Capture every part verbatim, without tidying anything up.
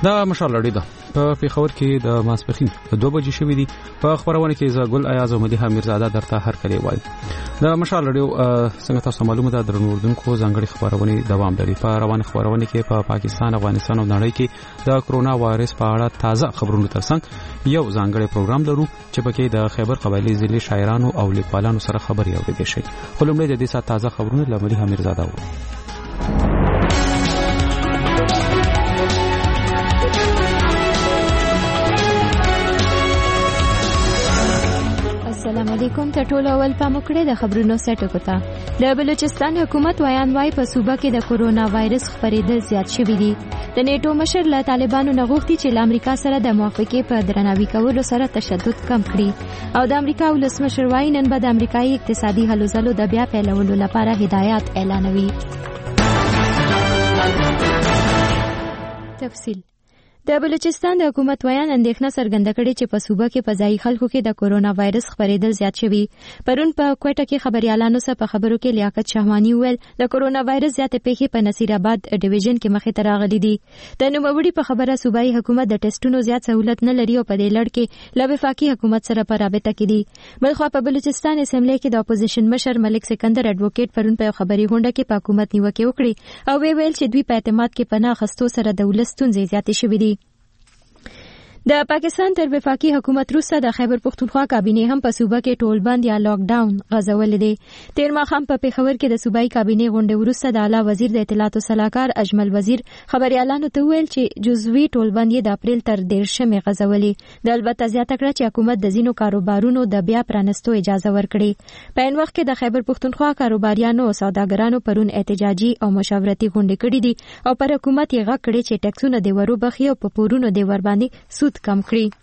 دا مشال لړۍ ده په پیښور کې د ماسپخین دوه بجې شوې دي. په خبرونه کې زګل ایاز او مدیحه میرزاده درته هر کله وایي. دا مشال لړۍ څنګه تاسو معلومه ده د نوردونکو ځانګړي خبرونه دوام لري. په روان خبرونه کې په پا پاکستان، افغانستان او نړۍ کې د کرونا وایرس په اړه تازه خبرونه ترڅنګ یو ځانګړي پروګرام لرو چې پکې د خیبر قبایلی ضلع شاعرانو او لیکوالانو سره خبري اورېدل شي. خو لومړی د دې سات تازه خبرونه له مدیحه میرزاده و. السلام علیکم. ته ټول اول پام وکړئ د خبرونو سټکو ته. د بلوچستان حکومت ویان وايي په صوبه کې د کرونا وایرس خپرېدل زیات شوي دي. د نیټو مشر له طالبانو نه غوښتي چې له امریکا سره د موافقې په درناوي کولو سره تشدد کم کړي او د امریکا ولسمشر وايي نن به د امریکایي اقتصادي هلو ځلو د بیا پیلولو لپاره هدایات اعلانوي. تفصیل د بلوچستان د حکومت ویان اندېښنه څرګنده کړې چې په صوبه کې په ځایي خلکو کې د کرونا وایرس خپرېدل زیات شوي. پرون په کوټه کې خبريالانو سره په خبرو کې لیاقت شهوانی وویل د کرونا وایرس زیاتې پیښې په نصیر آباد ډیویژن کې مخې ته راغلي دي. د نوموړي په خبره صوبایي حکومت د ټیسټونو زیات سہولت نه لري او په دې لړ کې له وفاقي حکومت سره په رابطه کې دي. بلخوا په بلوچستان اسمبلی کې د اپوزیشن مشر ملک سکندر اډوکیټ پرون په خبري غونډه کې په حکومت نیوکه وکړي او ویل چې دوی په اعتماد کې پناه اخیستو سره د ولس ستونزې زیاتې شوې دي. د پاکستان تر وفاقي حکومت وروسته د خیبر پختونخوا کابینه هم په صوبه کې ټول بند یا لاک ډاون غځولې دي. تیر ماښام په پیښور کې د صوبایي کابینه غونډې وروسته د اعلی وزیر د اطلاعات او صلاحکار اجمل وزیر خبريالانو ته ویل چې جزوي ټول بند د اپریل تر دیرشمې غځولې. د البته زیاته کړه چې حکومت د ځینو کاروبارونو د بیا پرانستو اجازه ورکړي. په ان وخت کې د خیبر پختونخوا کاروباریانو او سوداګرانو پرون احتجاجي او مشاورتي غونډې کړې دي او پر حکومت یې غږ کړی چې ټیکسونه د ورو بخي او په پورونو د ور باندې سود کم کړي.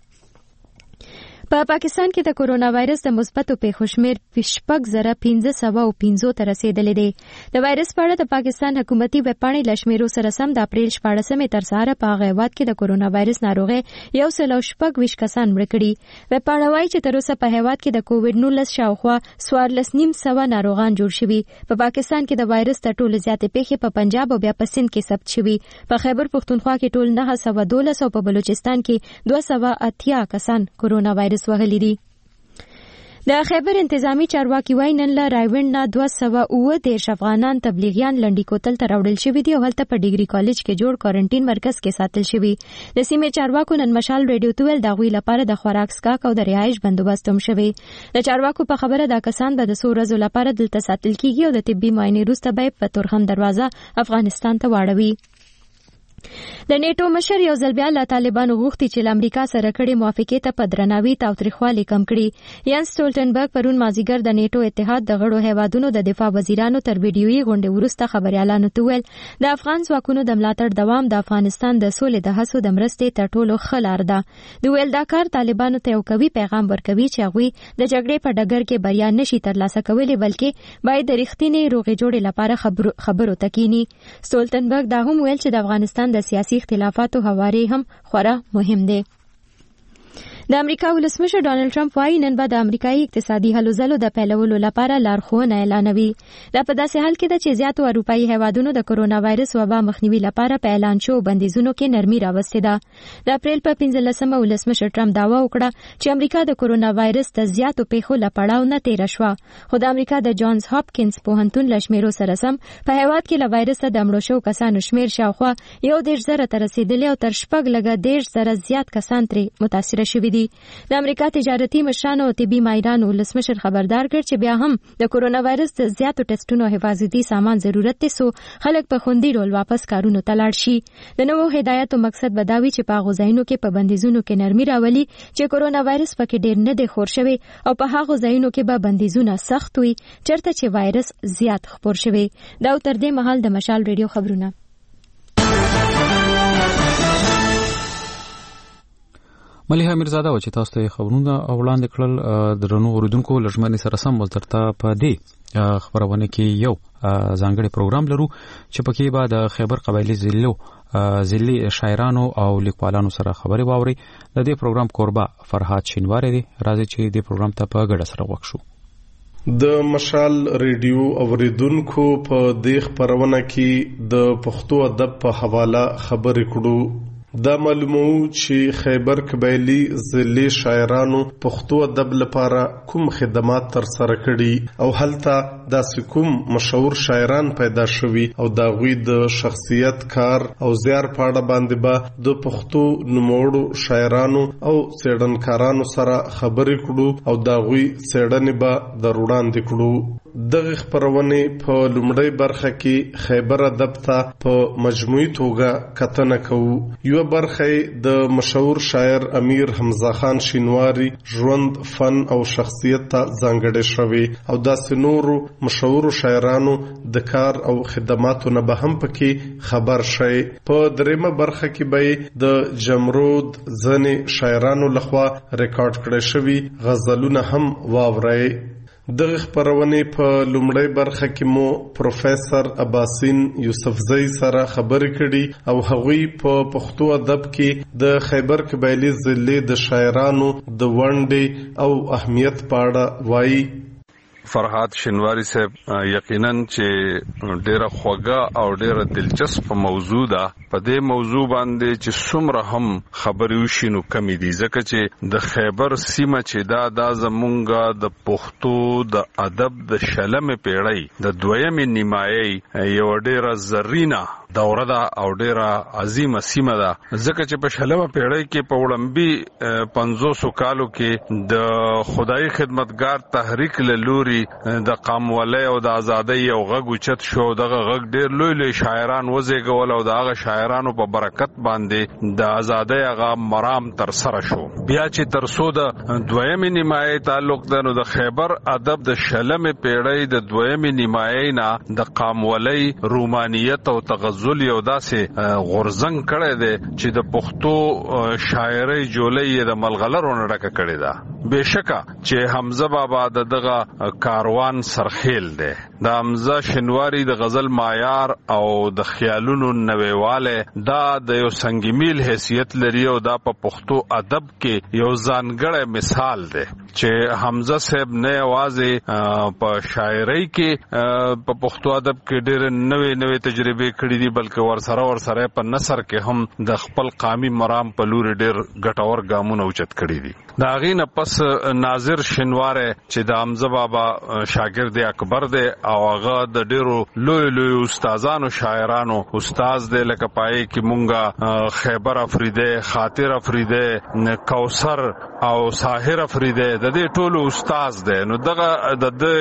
په پاکستان کې د کرونا وایرس د مثبتو پیښو شمېر شپږ زره پنځه سوه او پنځو ته رسېدلی دی. د وایرس په اړه د پاکستان حکومتي ویبپاڼې له شمیرو سره سم د اپریل شپاړسمې تر سهاره په هغه هېواد کې د کرونا وایرس ناروغۍ یو سل او شپږ ویشت کسان مړه کړي. ویبپاڼه وایي چې تر اوسه په هېواد کې د کووډ نولس شاوخوا څوارلس نیم سوه ناروغان جوړ شوي. په پاکستان کې د وایرس تر ټولو زیاتې پیښې په پنجاب او بیا په سند کې ثبت شوي. په خیبر پختونخوا کې ټول نهه سوه دولس او په بلوچستان کې دوه سوه اتیا کسان کرونا وایرس وهلي دي. د خیبر انتظامی چارواکي وایي نن له رایوند نه دوه سوه اووه دېرش افغانان تبلیغیان لنډي کوتل ته راوړل شوي دي او هلته په ډیګري کالج کې جوړ کوارنټین مرکز کې ساتل شوي. د سیمې چارواکو نن مشال ریډیو ته ویل د هغوی لپاره د خوراک څښاک او د رهایش بندوبست هم شوی. د چارواکو په خبره دا کسان به د څو ورځو لپاره دلته ساتل کیږي او د طبي معاینې وروسته به په تورخم دروازه افغانستان ته واړوي. د نیټو مشر یو ځل بیا له طالبانو غوښتي چې له امریکا سره کړې موافقې ته په درناوي تاوتریخوالی کم کړي. یانس سټولټنبرګ پرون مازیګر د نیټو اتحاد د غړو هیوادونو د دفاع وزیرانو تر ویډیويي غونډې وروسته خبريالانو ته ویل د افغان ځواکونو د ملاتړ دوام د افغانستان د سولې د هڅو د مرستې تر ټولو ښه لار ده. د ویل دا کار طالبانو ته یو قوي پیغام ورکوي چې هغوی د جګړې په ډګر کې بریا نشي ترلاسه کولی بلکې باید د رښتینې روغې جوړې لپاره خبرو خبرو تکینی. سټولټنبرګ دا هم ویل چې د افغانستان د سیاسي اختلافاتو هواري هم خورا مهم دی. د امریکا ولسمشر ډانلډ ټرمپ وايي نن به د امریکایي اقتصادي هلو ځلو د پیلولو لپاره لارښوونه اعلانوي. دا په داسې حال کې ده چې زیاتو اروپایي هیوادونو د کرونا وایرس وبا مخنیوي لپاره په اعلان شوو بندیزونو کې نرمي راوستې ده. د اپریل په پنځلسمه ولسمشر ټرمپ دعوا وکړه چې امریکا د کرونا وایرس د زیاتو پیښو له پړاو نه تېره شوه. خو د امریکا د جانز هاپکینز پوهنتون له شمیرو سره سم په هیواد کې له وایرس د مړو شوو کسانو شمیر شاوخوا یو دېرش زره ته رسېدلی او تر شپږ لږه دېرش زره زیات کسان ترې متاثره شوي دي. د امریکا تجارتي مشرانو او طبي ماهرانو ولسمشر خبردار کړ چې بیا هم د کرونا وایرس د زیاتو ټیسټونو او حفاظتي سامان ضرورت دی سو خلک په خوندي ډول واپس کارونو ته لاړ شي. د نوو هدایتو مقصد به دا وي چې په هغو ځایونو کې په بندیزونو کې نرمي راولي چې کرونا وایرس پکې ډېر نه دی خور شوی او په هغو ځایونو کې به بندیزونه سخت وي چېرته چې وایرس زیات خپور شوی. دا تر دې مهال د مشال ریډیو خبرونه. ملیحه میرزاده و چې تاسو ته خبرونه وړاندې کړل. درنو اوریدونکو لږمنې سره سم ولترته په دې خبرونه کې یو ځانګړي پروګرام لرو چې پکې به د خیبر قبایلی ضلعو ضلعي شاعرانو او لیکوالانو سره خبرې واوري. د دې پروګرام کوربه فرهاد شینواری دی. راځي چې دې پروګرام ته په ګډه سره وښو. د مشال ریډیو اوریدونکو په دې خبرونه کې د پښتو ادب په حواله خبرې کړو. دا معلومو چې خیبر قبایلی ضلع شاعرانو پښتو ادب لپاره کوم خدمات تر سره کړي او هلته داسې کوم مشهور شاعران پیدا شوي او دا غوی د شخصیت کار او زیار پاړه باندې به د پښتو نوموړو شاعرانو او څېړنکارانو سره خبرې کړو او دا غوی څېړنې به در وړاندې کړو. دغه خبرونه په لومړی برخه کې خیبر ادب ته په مجموعي توګه کتنه کوو. یو برخه د مشهور شاعر امیر حمزه خان شینواری ژوند، فن او شخصیت ته ځانګړې شوی او داسې نورو مشهور شاعرانو د کار او خدماتو نه به هم پکې خبر شي. په دریمه برخه کې به د جمرود ځنې شاعرانو لخوا ریکارډ کړي شوی غزلونه هم واورئ. دغه خبرونه په لومړی برخه کې مو پروفیسور عباسین یوسفزئی سره خبرې کړي او هغوی په پښتو ادب کې د خیبر قبایلی ضلع د شاعرانو د ونډې او اهمیت په اړه وایي. فرحات شینواری صاحب یقینا چې ډیره خوږه او ډیره دلچسپ موضوع ده. په دې موضوع باندې چې څومره هم خبرې وشي نو کمی دي، ځکه چې د خیبر سیمه چې دا دا زمونږ د پښتو د ادب د شلمې پیړۍ د دویمې نیمایي یو ډیره زرینه دوره ده او ډیره عظیمه سیمه ده، ځکه چې په شلمه پیړۍ کې په وړاندې پنځوسو کالو کې د خدای خدمتګار تحریک له لوري د قامولۍ او د ازادۍ یو غږ اوچت شو. دغه غږ ډیر لوی لوی شاعران وزېږول او د هغه شاعرانو په برکت باندې د ازادۍ هغه مرام تر سره شو. بیا چې تر څو د دویمې نیمایي تعلق ده نو د خیبر ادب د شلمې پیړۍ د دویمې نیمایي نه د قامولۍ، رومانیت او تغزل یو داسې غورځنګ کړی دی چې د پښتو شاعرۍ جولۍ یې د ملغلرو نه ډکه کړې ده. بېشکه چې حمزه بابا د دغه کاروان سرخیل دی. د حمزه شینواری د غزل معیار او د خیالونو نویواله دا د یو سنگمیل حیثیت لري او دا په پښتو ادب کې یو ځانګړی مثال دی چې حمزه صاحب نه یوازې په شاعرۍ کې په پښتو ادب کې ډېر نوې نوې تجربې کړې دي بلکې ورسره ورسره په نثر کې هم د خپل قامي مرام په لور ډېر ګټور ګامونه اوچت کړي دي. د هغې نه پس ناظر شینواری چې د حمزه بابا شاګرد اکبر دی او هغه د ډیرو لوی لوی استادانو شاعرانو استاد دی، لکه پای کې مونږه خیبر افریدی، خاطر افریدی، کوثر او ساحر افریدی د دې ټولو استاد دی. نو دغه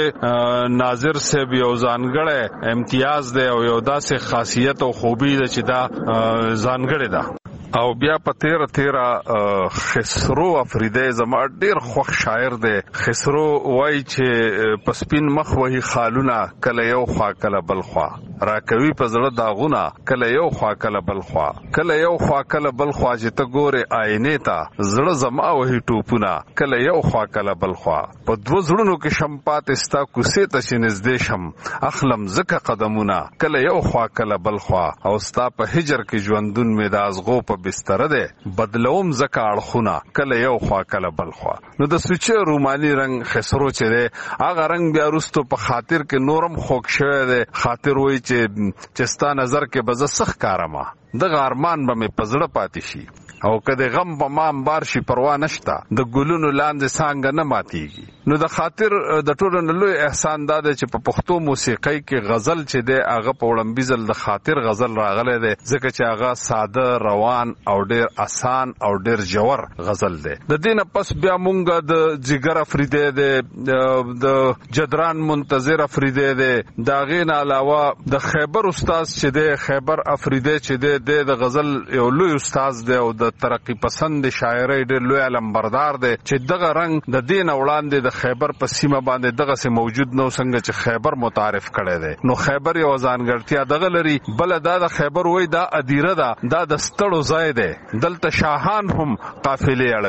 د ناظر صاحب یو ځانګړی امتیاز دی او یو داسې خاصیت او خوبی ده چې دا ځانګړی ده. او بیا په تیره تیره خسرو افریدی زما ډیر خوښ شاعر دی. خسرو وای چې په سپین مخ وهي خالونه کله یو خوا کله بل خوا، راکوي په زړه داغونه کله یو خوا کله بل خوا، کله یو خوا کله بل خوا چې ته ګورې آینې ته زړه زما وهي ټوپونه کله یو خوا کله بل خوا. په دوه زړونو کې شم پاتې ستا کوڅې ته چې نږدې شم اخلم ځکه قدمونه کله یو خوا کله بل خوا، او ستا په هجر کې ژوندون مې د ازغو په بستر ده بدلوم زکه اړخونه کله یو خوا کله بل خوا. نو د سوچه رومانی رنگ خسرو چې ده هغه رنگ بیا وروسته په خاطر کې نورم خوږ شوی دی. خاطر وایي چې چې ستا نظر کې به زه څه ښکارمه، دغه ارمان به مې په زړه پاتې شي او که د غم په ما امبار شي پروا نشته، د ګلونو لاندې څانګه نه ماتیږي. نو د خاطر د ټولو نه لوی احسان دا دی چې په پښتو موسیقۍ کې غزل چې دی هغه په وړاندې ځل د خاطر غزل راغلی دی، ځکه چې هغه ساده، روان او ډیر آسان او ډیر جوور غزل دی. د دې نه پس بیا مونږ د جګر افریدی دی، د جدران منتظر افریدی دی، د هغې نه علاوه د خیبر استاد چې دی خیبر افریدی چې دی د غزل یو لوی استاد دی او د ترقی پسند شاعرۍ ډېر لوی علمبردار دی چې دغه رنګ د دې نه وړاندې د خیبر په سیمه باندې دغسې موجود نه و څنګه چې خیبر متعارف کړی دی. نو خیبر یوه ځانګړتیا دغه لري. بله دا د خیبر وایي دا ادیره ده، دا د ستړو ځای دی، دلته شاهان هم قافلې اړوي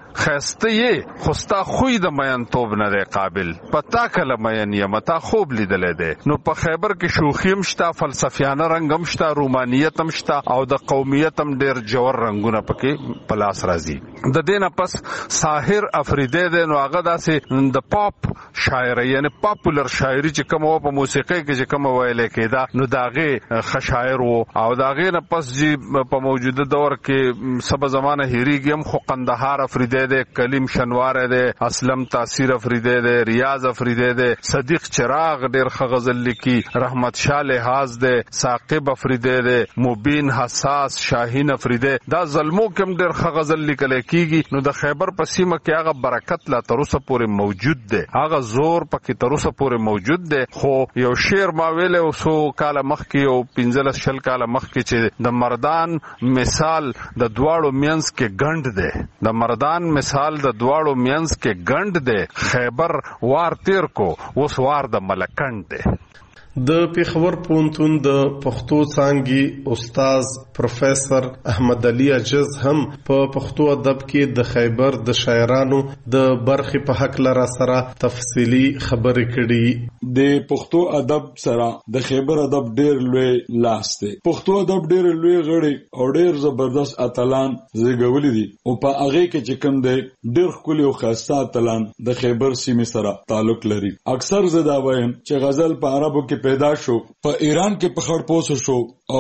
خسته یې خوستا خوې د مین توب نه دی قابل پتا کله مین یم تا خوب لیدلې ده. نو په خیبر کې شوخیم شتا فلسفیانه رنگم شتا رومانیت هم شتا او د قومیت هم ډیر جوړ رنگونه پکې پلاس راځي. د دینه پس ساحر افریدی ده. نو هغه داسې د پاپ شاعر یعنی پاپولر شاعری چې کوم په موسیقي کې چې کوم ویلې کېدا نو داغه خشاعر وو او داغه نه پس جی په موجوده دور کې سبا زمانه هریږي هم خو قندهار افریدی ده، کلیم شنوار ده، اسلم تاثیر افریدی ده، ریاض افریدی ده، صدیق چراغ ډیر ښه غزل لیکي، رحمت شاه لحاظ ده، ثاقب افریدی ده، مبین حساس شاهین افریدی. دا ظلمو کوم ډیر ښه غزل لیکل کیږي. نو د خیبر په سیمه کې هغه برکت لا تر اوسه پورې موجود ده، هغه زور پکې تر اوسه پورې موجود ده. خو یو شعر ما ویل او سو کاله مخکې او پنځلس شل کاله مخکې چې د مردان مثال د دواړو مینس کې ګند ده، د مردان مثال د دواړو مینس کې ګند ده. خیبر وار تیر کو اوس وار د ملکند ده. د پیښور پوهنتون د پښتو څانګې استاد پروفیسور احمد علي عجز هم په پښتو ادب کې د خیبر د شاعرانو د برخې په حق لرا سره تفصیلی خبرې کړي. د پښتو ادب سره د خیبر ادب ډیر لوی لاس دی. پښتو ادب ډیر لوی غړي او ډیر زبردست اتلان زیږولي دي او په هغه کې چې کوم دی ډیر ښکلي او ښایسته اتلان د خیبر سیمې سره تعلق لري. اکثر زه دا وایم چې غزل په عربو کې پیدا شو، په ایران کې په خړ پوسو شو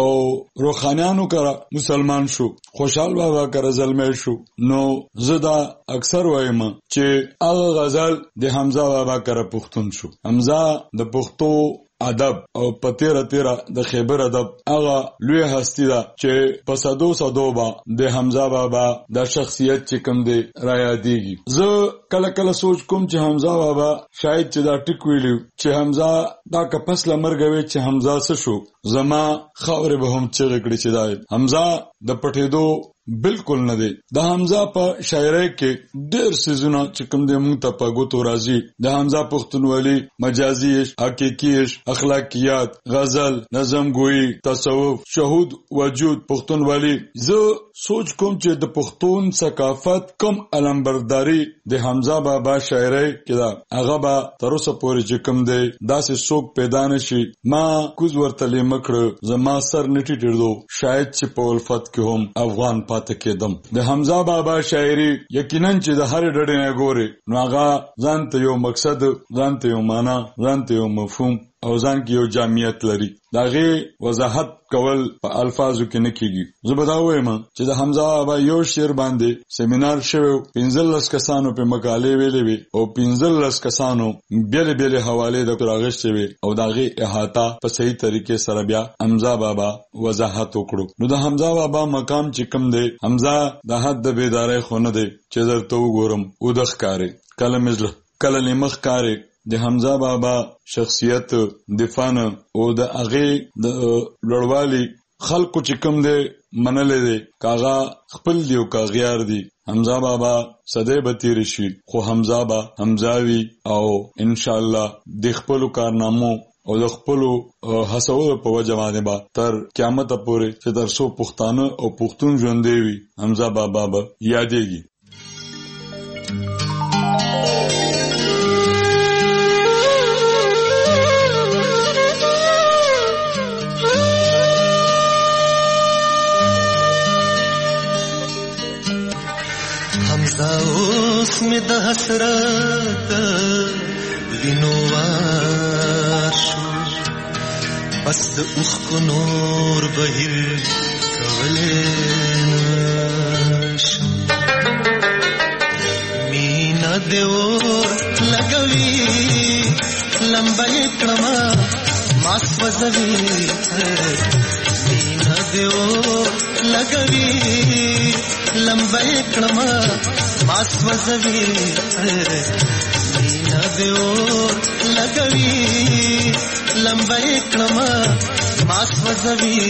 او روخانیانو کرا مسلمان شو، خوشحال بابا کرا زلمی شو. نو زه دا اکثر وایم چې هغه غزل د حمزه بابا کرا پښتون شو. حمزه د پښتو ادب او پتیره تیره د خیبر ادب هغه لوی هستی ده چې په صدو صدو با د حمزه بابا د شخصیت چې کوم دی را یادېږي. زه کله کله سوچ کوم چې حمزه بابا شاید چې دا ټیک ویلو چې حمزه دا کپس لمرګ وی چې حمزه څه شو زما خاورې به هم چغې کړي چې دا حمزه د پټېدو بالکل نه دی. د حمزه په شاعرۍ کې ډېر سيزونه چې کوم د مونږ ته په ګوتو راځي. د حمزه پښتونولي، مجازي عشق، حقيقي عشق، اخلاقيات، غزل، نظم گوئی، تصوف، شهود وجود، پښتونولي. زه سوچ کوم چې د پښتون ثقافت کم علمبرداري د حمزه بابا شاعرۍ کې دا هغه به تر اوسه پورې چې کوم دی داسې څوک پیدا نشي. ما کوز ورته لیمکړه زما سر نټی ټیردو شاید چې په الفت کې هم افغان پاتې کېدم. د حمزه بابا شاعري یقینا چې د هر ډډې نه ګوري نو هغه ځان ته یو مقصد، ځان ته یو معنا، ځان ته یو مفهوم او ځان کې یو جامعیت لري. داغه وضاحت کول په الفاظو کې نه کیږي. زه به دا وایم چې د حمزه بابا یو شعر باندې سیمینار شوی، پنځلس کسانو په مقالې ویلې وي او پنځلس کسانو بیل بیل حواله د راغشتې وي او داغه احاطه په صحیح طریقې سره بیا حمزه بابا وضاحت وکړو. نو د حمزه بابا مقام چې کوم دی، حمزه د حد د بیدارۍ خونه دی چې درته وګورم او د ښکارې کله مزله کله لمخ کارې. د حمزه بابا شخصیت دفان او د هغه د لړوالي خلکو چې کوم دی منلې دی کاغه خپل دی او کاغیار دی. حمزه بابا صدې به تیر شي خو حمزه با حمزاوي او ان شاء الله د خپل کارنامو او د خپل هڅو په وجه باندې با تر قیامت پورې چې تر څو پښتانه او پښتون ژوند دی حمزه بابا به یادېږي. اوس می د حسرت وینو وار شو بس د اوخ کو نور بهیر کولې نشو مینا دیور لګوي لمبای کړما ماس وزوي مینا دیور لګوي لمبای کړما ماس وزوي مینا دیور لګوي لمبای کړما ماس وزوي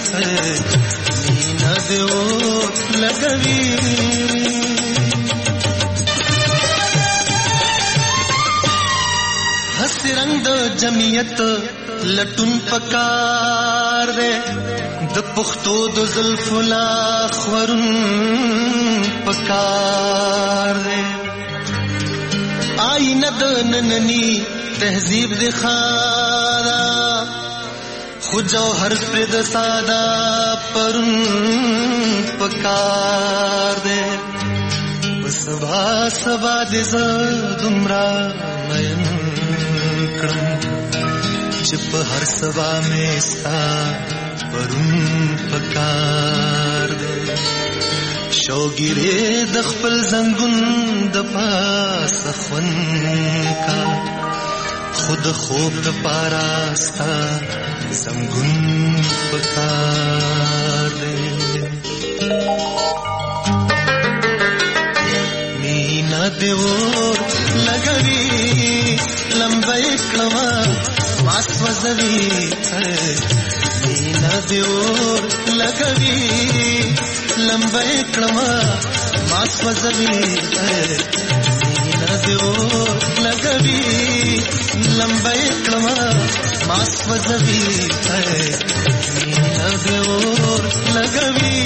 مینا دیور لګوي. हस रंग जमियत लटुन पकार दे د پختو د زلفو لا خورن پکار دے آئینه د نننی تهذیب د خارا خو جوهر پر د ساده پرون پکار دے سبا سبا د زدمرا مین کړم چې په هر سبا مې ستا پرون پکار دے شوګیره د خپل زنګون د پاس خون کا خود خوب د پاراستا زنګون پکار دے مینا دیور لګوي لمبای کړما ماس وزوي مینا دیور لګوي لمبای کړما ماس وزوي مینا دیور لګوي لمبای کړما ماس وزوي مینا دیور لګوي.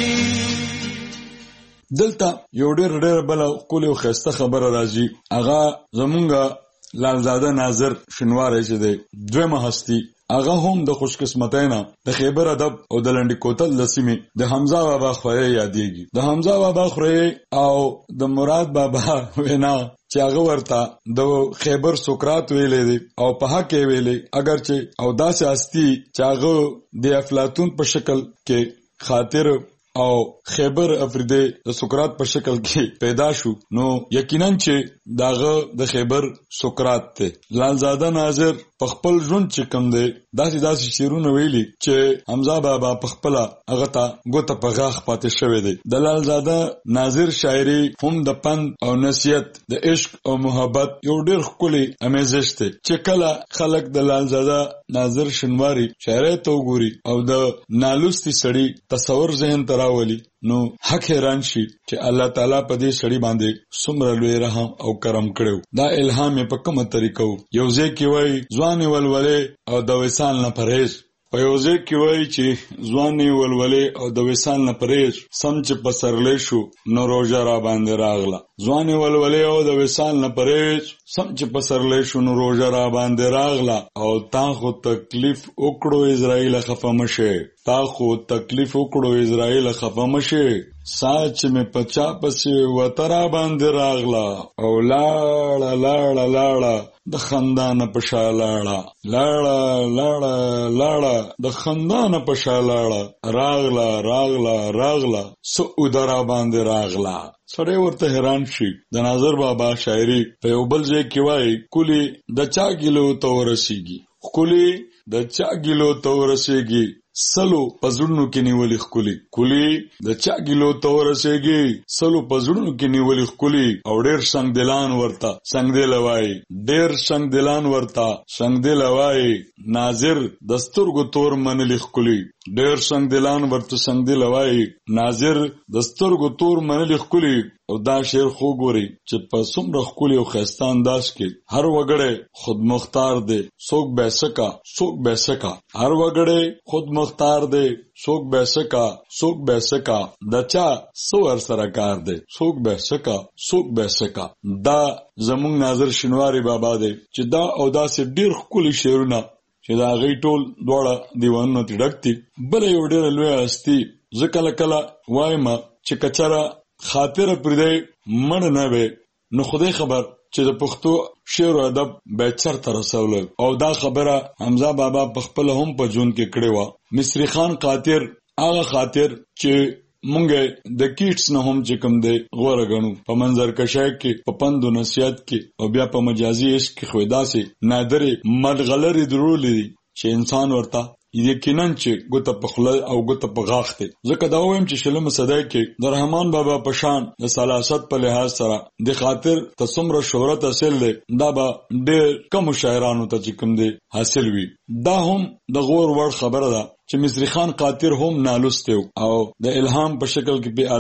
دلته یو ډېر ډېر بل کولو خسته خبره راځي اغا زمونږه لالزاده ناظر شنواری چې دی دویمه هستی اغا هم د خوش قسمتینا د خیبر ادب او د لنډی کوتل د سیمې د حمزه بابا خوری یادېږي. د حمزه بابا خوری او د مراد بابا وینا چې هغه ورته د خیبر سقراط ویلې دي او په حق یې ویلې اگر چې او داسې هستی چې هغه د افلاطون په شکل کې خاطر او خیبر افریدی د سقراط په شکل کې پیدا شو نو یقینا چې داغه د خیبر سقراط ته لالزاده ناظر په خپل ژوند چې کوم دی داسې داسې شعرونه ویلي چې حمزه بابا په خپل هغه ته ګوته په غاښ پاتې شوی دی. د لالزاده ناظر شاعري هم د پند او نصیحت د عشق او محبت یو ډېر ښکلی امیزش دی چې کله خلک د لالزاده ناظر شنواری شاعري ته وګوري او د نالوستي سړي تصور ذهن ته راولي نو حق حیران شي چې الله تعالی په دې سړي باندې څومره لوی رحم او کرم کړو. دا الهام په کومه طریقو یو ځای کې وای ځوان ولولې او د وسال نه پرهیز په یو ځای کې وای چې ځوان ولولې او د وسال نه پرهیز سم چې پسرلې شو نو روزه را باندې راغله ځوان ولولې او د وسال نه پرهیز سم چې پسرلې شو نو روزه را باندې راغله او تا خو تکلیف وکړو اسرائیل خفه مشه تا خو تکلیف وکړو اسرائیل خفه مشه ساچ می پچا پسې وترا باندې راغلا او لاړه لاړه لاړه د خندان په شالاړه لاړه لاړه لاړه د خندان په شالاړه راغلا راغلا راغلا سو ودرا باندې راغلا. سړی ورته حیران شي. د ناظر بابا شاعري په یو بل ځای کې وایي کلی د چا ګلو ته ورسیږي کلی د چا ګلو ته ورسیږي سلو پزړونو کې نیولې خولي کلی د چا ګلو ته ورسیږي سلو پزړونو کې نیولې خولي او ډېر څنګه دلان ورتا څنګه دی لوي ډېر څنګه دلان ورتا څنګه دی لوي ناظر دستورګو تور منلې خولي ډېر څنګه دلان ورته څنګه دی لوي ناظر دستورګو تور منلې خولي او دا شعر خو ګوري چې په څومره خولي او خسته انداز کې هر وګړی خود مختار دی څوک بیسکا څوک بیسکا هر وګړی خود مختار دی څوک بیسکا څوک بیسکا دچا سور سره کار دی څوک بیسکا څوک بیسکا. دا زمونږ ناظر شنواری بابا دی چې دا او داسې ډیر خولي شعرونه چې دا غي ټول دواړه دیوانونه تډکتي بل یو ډیر لوی هستی ځکه کله وایم چې کچره خاطر پردې مړ نه وي نو خدای خبر چې د پښتو شعر او ادب به چرته رسول او دا خبره حمزه بابا په خپل هم په جون کې کړې و. مصری خان خاطر هغه خاطر چې مونږه د کیټس نه هم چې کوم دی غوړه غنو په منظر کشای کې په پندو نصیحت کې او بیا په مجازي عشق کې خویدا سي نادرې ملغلرې درولې چې انسان ورته یقینا چې ګوته په خله او ګوته په غاښ دی. ځکه دا وایم چې شلمه صدای کې د رحمان بابا په شان د سلاست په لحاظ سره د خاطر تصمره شهرت حاصل دی دا به ډېر کم شاعرانو ته چې کوم دی حاصل وي. دا هم د غور وړ خبره ده چې مصری خان خاطر هم نالوسته او د الهام په شکل کې به الله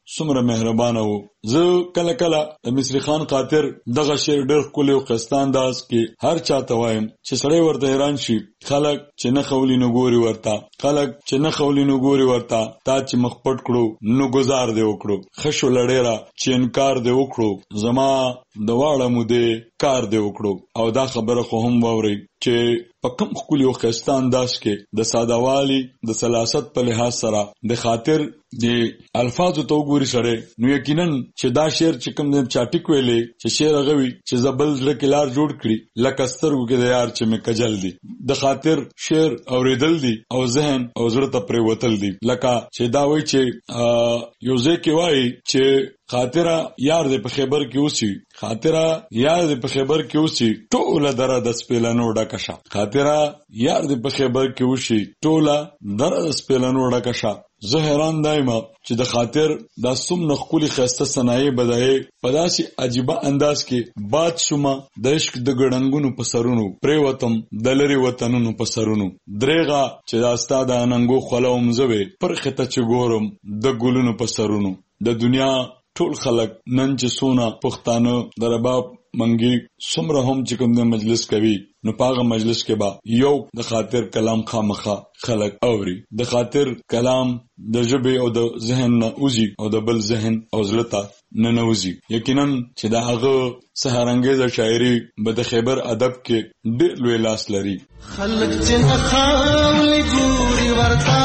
څومره مهربانه وو. زه کله کله د مصری خان خاطر دغه شعر ډېر ښکلی او ښایسته انداز کې هر چاته وایم چې سړی ورته حیران شي. خلک چې نه خولي نو ګوري ورته، خلک چې نه خولي نو ګوري ورته، تا چې مخ پټ کړو نو گزار دې وکړو، خشو لړېره چې انکار دې وکړو، زما د واړه مودې کار دې وکړو. او دا خبره خو هم واورئ چې په کم ښکلي او ښایسته انداز کې د سادهوالي د سلاست په لحاظ سره د خاطر د الفاظو ته وګوري سړی نو یقینا چې دا شعر چې کوم دی چا ټیک ویلې چې شعر هغه وي چې زبل زړه کې لار جوړ کړي لکه سترګو کې د یار چې مې کجل دی. د خاطر شعر اوریدل دي او ذهن او زړه ته پرېوتل دي. لکه چې دا وایي چې یو ځای کې وایي چې خاطره یار دې په خیبر کې اوسي، خاطره یار دې په خیبر کې اوسي، ټوله دره د سپېلنو ډکه شه. خاطره یار دې په خیبر کې اوسي، ټوله دره د سپېلنو ډکه شه. زه حیران دایمه چې د خاطر دا څومره ښکلي ښایسته صنایع بدایع په داسې عجیبه انداز کې باد شومه د عشق د ګړنګونو په سرونو پرېوتم د لرې وطنونو په سرونو درېغه چې دا ستا د اننګو خوله ومزوې پرخې ته چې ګورم د ګلونو په سرونو. د دنیا ټول خلک نن چې سونه پښتانه د رباب منګي څومره هم چې کوم د مجلس کوي نو پاغه مجلس کې با یو د خاطر کلام خامخا خلک اوري. د خاطر کلام د ژبې او د ذهن نه اوزي او د بل ذهن او زړه ته نه نوزي. یقینا چې دا هغه سحرانګیزه شاعري به د خیبر ادب کې ډېر لوی لاس لري. خلک چې نه خاولي ګوري ورته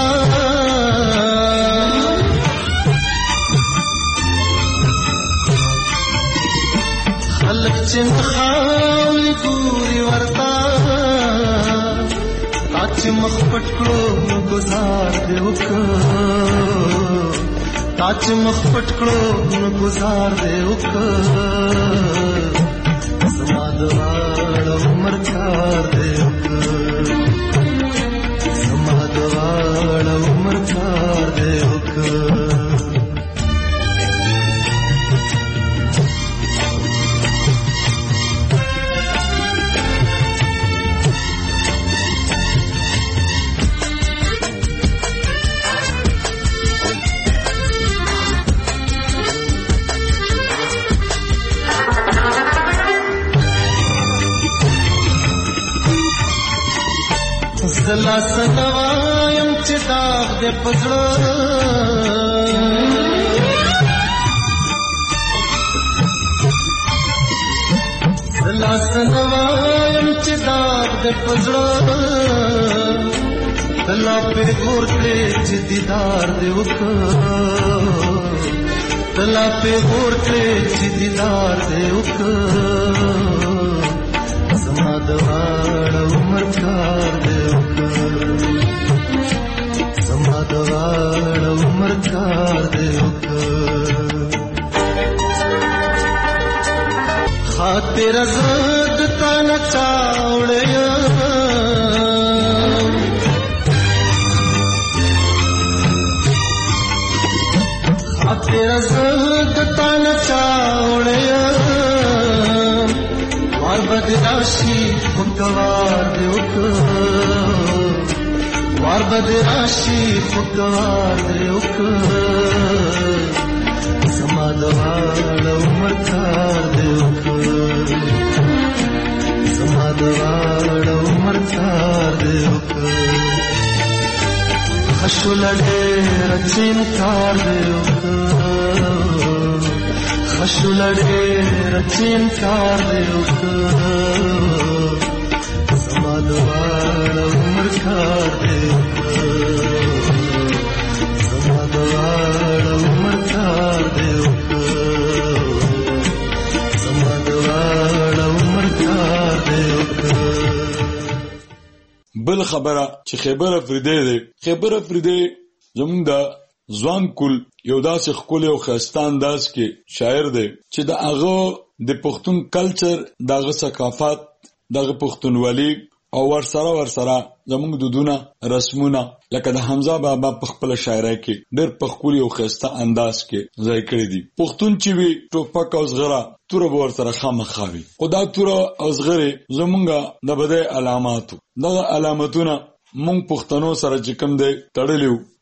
خلک چې نه خاولي ګوري ورته تا چې مخ پټ کړو نو گزار دې وکړو، تا چې مخ پټ کړو نو گزار دې وکړو، زما د واړه عمر کار دې وکړو، زما د واړه عمر کار دې وکړو. زلا سنوایم چې داغ دې پزړه زلا سنوایم چې داغ دې پزړه تلا په ګور کړې چې دیدار دې وکړو، تلا په ګور کړې چې دیدار دې وکړو، زما د واړه عمر کار دې وکړو، زما د واړه عمر کار دې وکړو. خاطر زړه تا نه چاوړې خاطر زړه تا نه چاوړې وار بدراشي خدوار دې وکړو، وار بدراشي خدوار دې وکړو، زما د واړه عمر کار دې وکړو، زما د واړه عمر کار دې وکړو. خشو لړې رچین کار دې وکړو، خشو لړې رچین کار دې وکړو، زما د واړه عمر کار دې وکړو، زما د واړه عمر کار دې وکړو، زما د واړه عمر کار دې وکړو. بل خبره چې خیبر افریدی دی، خیبر افریدی زمونږ د ځوان کل یو داسې ښکلی او ښایسته انداز کې شاعر دی چې د هغه د پښتون کلچر د هغه ثقافت د هغه پښتونولي او ورسره ورسره زمونږ دودونه رسمونه لکه د حمزه بابا په خپله شاعرۍ کې ډېر په ښکلي او ښایسته انداز کې ځای کړی دي. پښتون چې وي ټوپک او زغره توره به ورسره خامخا وي، خو دا توره او زغرې زمونږ د بدۍ علاماتو، دغه علامتونه مونږ پښتنو سره چې کوم دی تړلي وو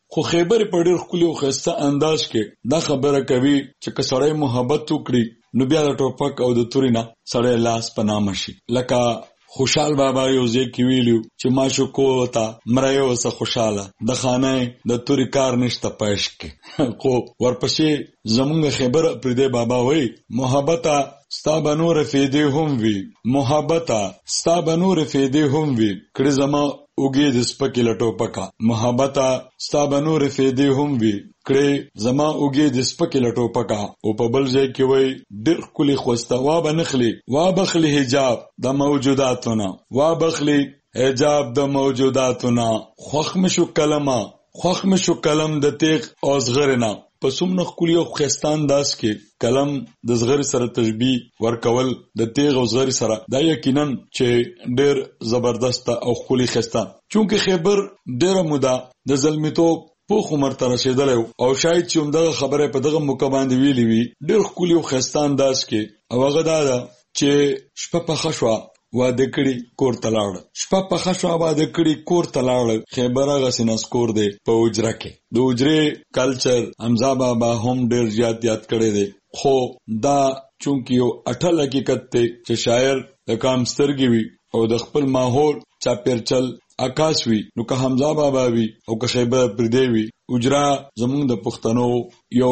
خو خیبر په ډېر ښکلي او ښایسته انداز کې دا خبره کوي چې که سړی محبت وکړي نو بیا د ټوپک او د تورې نه سړی لاس په نامه شي. لکه خوشحال بابا یو ځای کې ویلو چې ماشوکو وتا مړی اوسه خوشحاله د خانه د تورې کار نشته پېښ کې. خو ورپسې زمونږ خیبر پردې بابا وایي محبته ستا به نور فیدې هم وي، محبته ستا به نور فیدې هم وي، کړي زما اوږې د سپکې له ټوپکه، محبته ستا به نور فیدې هم وي، کړي زما اوږې د سپکې له ټوپکه. او په بل ځای کې وایي ډېر ښکلي خوسته وا به نخلي وا بخلي حجاب د موجوداتونه، وا بخلي حجاب د موجوداتونه، خوښ مې شو کلمه خوښ مې شو کلم د تیغ او زغرې نه. په څومره ښکلي او ښایسته انداز کې کلم د زغرې سره تشبیه ورکول د تیغ او زغرې سره، دا یقینا چې ډېر زبردست او ښکلي ښایسته. چونکه خیبر ډېره موده د زلمیتوب پوخ عمر ته رسېدلی او شاید چې همدغه خبره په دغه موقع باندې ویلې وي ډېر ښکلي او ښایسته انداز کې. او هغه دا ده چې شپه پخه شوه واده کړي کور ته لاړه، شپه پخه شوه واده کړي کور ته لاړه. خیبر هغسې نسکور دی په حجره کې. د حجرې کلچر حمزه بابا هم ډېر زیات یاد کړی دی. خو دا چونکه یو اټل حقیقت دی چې شاعر د کام سترګې وي او د خپل ماحول چاپېرچل عکاس وي، نو که حمزه بابا وي او که خیبر پردې وي، حجره زمونږ د پښتنو یو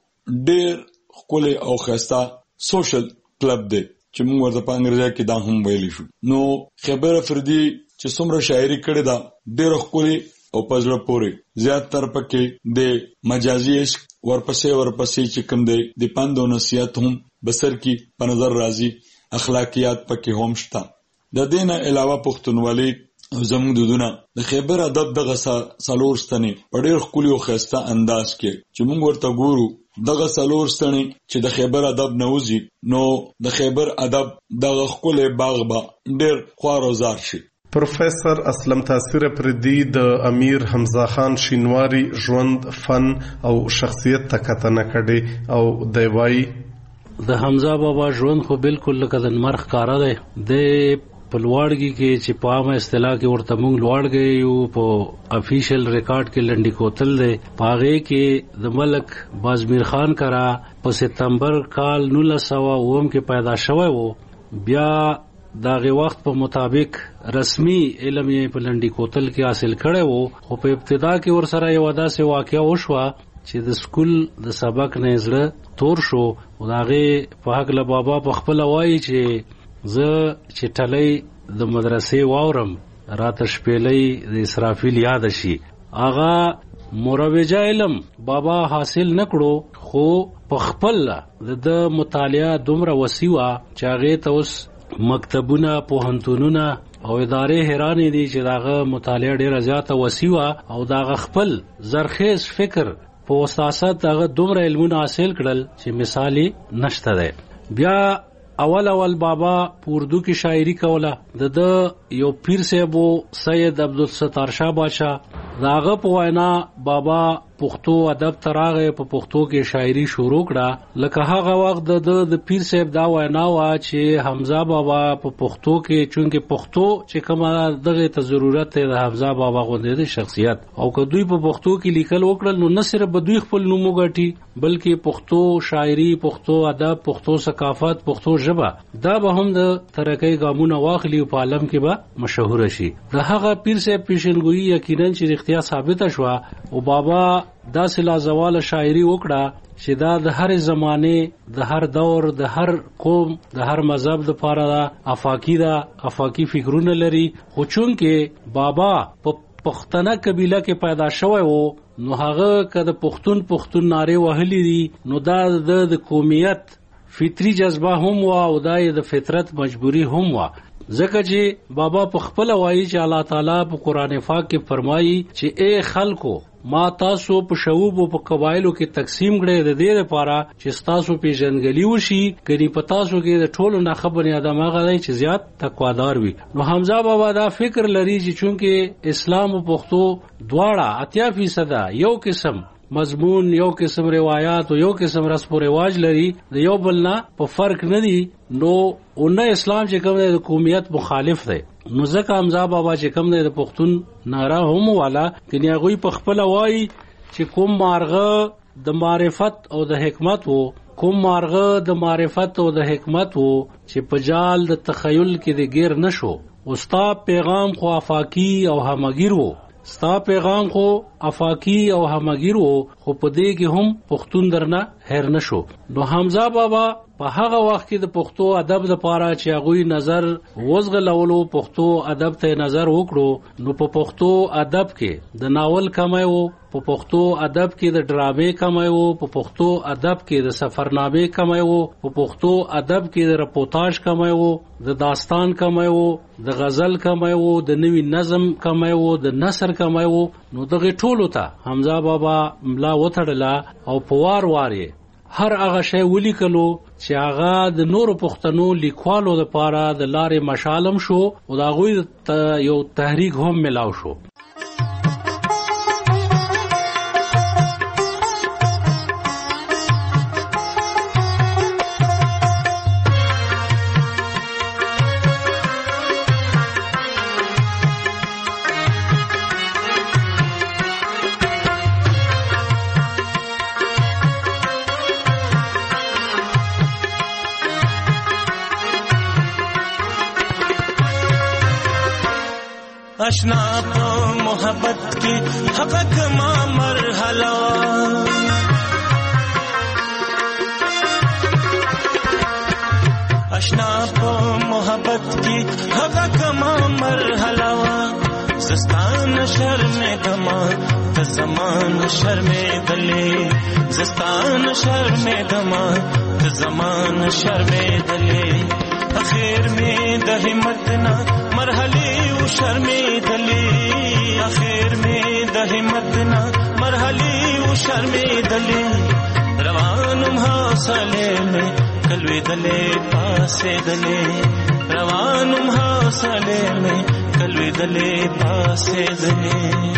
ډېر ښکلی او ښایسته سوشل کلب دی چې موږ ورته په انګریزي کې دا هم ویلی شو. نو خیبر افریدي چې څومره شاعري کړې ده ډېره ښکلې او په زړه پورې، زیات تر پکې د مجازي عشق ورپسې ورپسې چې کوم دی د پند او نصیحت هم بسر کی په نظر راځي، اخلاقیات پکې هم شته. د دې نه علاوه پښتونولي او زموږ دودونه د خیبر ادب دغه څلور ستنې په ډېر ښکلي او ښایسته انداز کې چې موږ ورته ګورو. دغه څلور ستنې چې د خیبر ادب نه وځي نو د خیبر ادب دغه ښکلی باغ به ډېر خوار او زار شي. پروفیسر اسلم تاثیر پردي د امیر حمزه خان شینواری ژوند، فن او شخصیت ته کتنه کړې او دی وایي د حمزه بابا ژوند خو بالکل لکه د لمر ښکاره دی. د په لوړګي کې چې په عامه اصطلاح کې ورته موږ لوړګي یو په افیشل ریکارډ کې لنډی کوتل دی. په هغې کې د ملک بازمیر خان کرا په ستمبر کال نولس سوه اووم کې پیدا شوی و. بیا د هغې وخت په مطابق رسمي علم یې په لنډی کوتل کې حاصل کړی و. خو په ابتدا کې ورسره یوه داسې واقعه وشوه چې د سکول د سبق نه یې زړه تور شو. او د هغې په هکله بابا په خپله وایي چې زه چې ټلی د مدرسې واورم راته شپېلۍ د اسرافیل یاد شي. هغه مروجه علم بابا حاصل نکړو، خو په خپل د مطالعه دومره وسیع وه چې هغې ته اوس مکتبونه، پوهنتونونه او ادارې حیرانې دي چې دغه مطالعه ډېره زیاته وسیع وه او دغه خپل زرخیز فکر په وساست دغه دومره علمونه حاصل کړل چې مثال یې نشته دی. بیا اول اول بابا په اردو کې شاعري کوله. د د یو پیر صاحب سید عبدالستار شاه بادشاه د هغه په وینا بابا پښتو ادب ته راغی، په پښتو کې شاعري شروع کړه. لکه هغه وخت د د پیر صاحب دا وینا وه چې حمزه بابا په پښتو کې، چونکې پښتو چې کومه دغه ته ضرورت دی د حمزه بابا غوندې د شخصیت، او که دوی په پښتو کې لیکل وکړل نو نه صرف به دوی خپل نوم وګټي بلکې پښتو شاعري، پښتو ادب، پښتو ثقافت، پښتو ژبه دا به هم د ترقۍ ګامونه واخلي او په عالم کې به مشهوره شي. د هغه پیر صاحب پیشنګویي یقینا چې رښتیا ثابته شوه او بابا داسې لازواله شاعري وکړه چې دا د هر زمانه، د هر دور، د هر قوم، د هر مذهب لپاره دا افاقی دا افاقی فکرونه لري. خو چونکې بابا په پښتنه قبیله کې پیدا شوی وو نو هغه که د پښتون پښتون نارې وهلي دي نو دا د قومیت فطری جذبه هم وه او دا د فطرت مجبوری هم وه. ځکه چې بابا په خپل وایي چې الله تعالی په قرآن پاک کې فرمایي چې اے خلکو ما تاسو په شعوب او په قبایلو کې تقسیم کړی د دې لپاره چې تاسو پیژندګلي وشي، ګنې په تاسو کې د ټولو نه ښه بني ادم هغه دی چې زیات تقوادار وي. نو حمزه بابا دا فکر لري چې چونکې اسلام او پښتو دواړه اتیا فیصده یو قسم مضمون، یو قسم روایات او یو قسم رسم و رواج لري، د یو بل نه په فرق نه دي، نو اونه اسلام چې کوم د قومیت مخالف دی نو ځکه حمزه بابا چې کوم د پښتون ناره هم والا کني هغه په خپل وای چې کوم مارغه د معرفت او د حکمت وو کوم مارغه د معرفت او د حکمت وو چې په جال د تخیل کې د غیر نشو استاد پیغام خو افاقی او همگیر وو ستا پیغام خو افاقی او همگیر وو خو په دې کې هم پښتون درنه هیر نشو. نو حمزه بابا په هغه وخت کې د پښتو ادب لپاره چې هغه نظر وزغلولو پښتو ادب ته نظر وکړو نو په پښتو ادب کې د ناول کمای وو په پښتو ادب کې د ډرامې کمای وو په پښتو ادب کې د سفرنامې کمای وو په پښتو ادب کې د رپورتاژ کمای وو د داستان کمای وو د غزل کمای وو د نوی نظم کمای وو د نثر کمای وو. نو دغه ټولو ته حمزه بابا ملا وتړله او پوار واره هر هغه شی ولیکلو چې هغه د نورو پښتنو لیکوالو لپاره د لارې مشالم شو او دا غوي یو تحریک هم ملاو شو. اشنا په محبت کې حق کما مرحله اشنا په محبت کې حق کما مرحله زستان شرم دما ته زمان شرم دلې زستان شرم دما ته زمان شرم دلې اخر میں د همت نا مرحله او شرمېدلې اخر میں د همت نا مرحله او شرمېدلې روانم حاصله میں کلوې دلې پاسې دلې روانم حاصله میں کلوې دلې پاسې دلې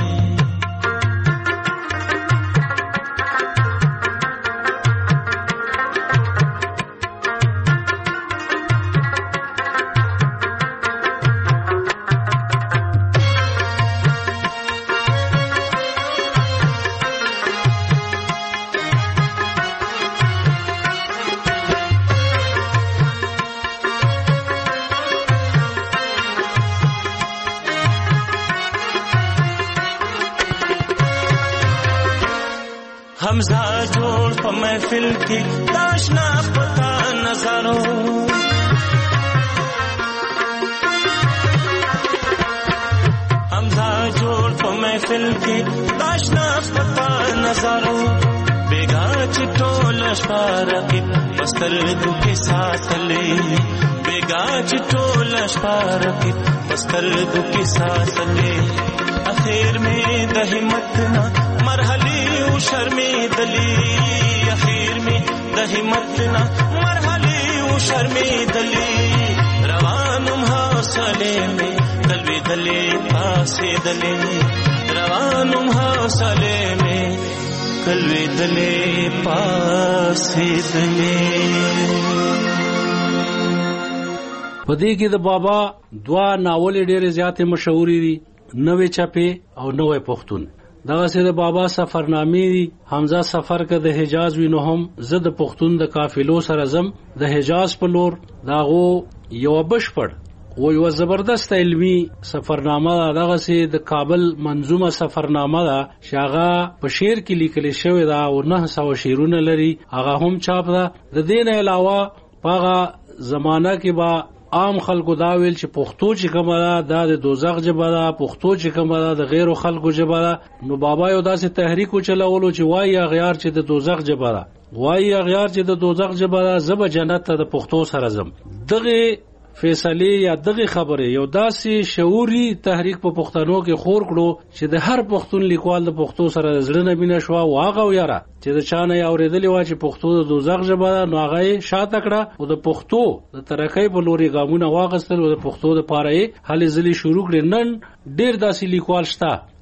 حمزہ جوڑ پا محفل کی داشنا پتا نظروں حمزہ جوڑ پا محفل کی داشنا پتا نظروں بیگا چٹول اشپارکی بستر دو کے ساتھ لے بیگا چٹول اشپارکی بستر دو کے ساتھ لے اخیر میں دہمت نہ مرحلی او شرمېدلې اخیر می د همت نا مرحله او شرمېدلې روانم حاصله می قلبي دلې پاسې دلې روانم حاصله می قلبي دلې پاسې دلې. پدې کې د بابا دوا ناول ډېر زیاتې مشهوري دي نوې چاپې او نوې پښتون دغه سره بابا سفرنامې دي حمزه سفر که د حجاز وینو هم زه د پښتون د قافلو سره زم د حجاز په لور داغو یو بشپړ و یو زبردست علمی سفرنامه دغه سره د کابل منظومه سفرنامه ده شاغه په شعر کې لیکل شوی دا او نه سو شعرونه لري هغه هم چاپ ده. د دین علاوه پاغه زمانہ کې با عام خلکو دا ویل چې پښتو چې کومه ده د دوزخ ژبه ده پښتو چې کومه ده د غیرو خلکو ژبه ده. نو بابا یو داسې تحریک وچلولو چې وایي اغیار چې د دوزخ ژبه ده وایي اغیار چې د دوزخ ژبه ده زه به جنت ته د پښتو سره ځم. دغه فیصله یا دغه خبره یو داسې شعوري تحریک په پښتنو کې خور کړو چې د هر پښتون لیکوال د پښتو سره زړه نه بینه شو واغه یاره چې د چانه اوریدلی و چې پښتو د دوزخ ژبه ده نو هغه شاته کړه او د پښتو د ترقۍ په لوري ګامونه واغستل او د پښتو د پاره هلې ځلې شروع کړي. نن ډیر داسې لیکوال شته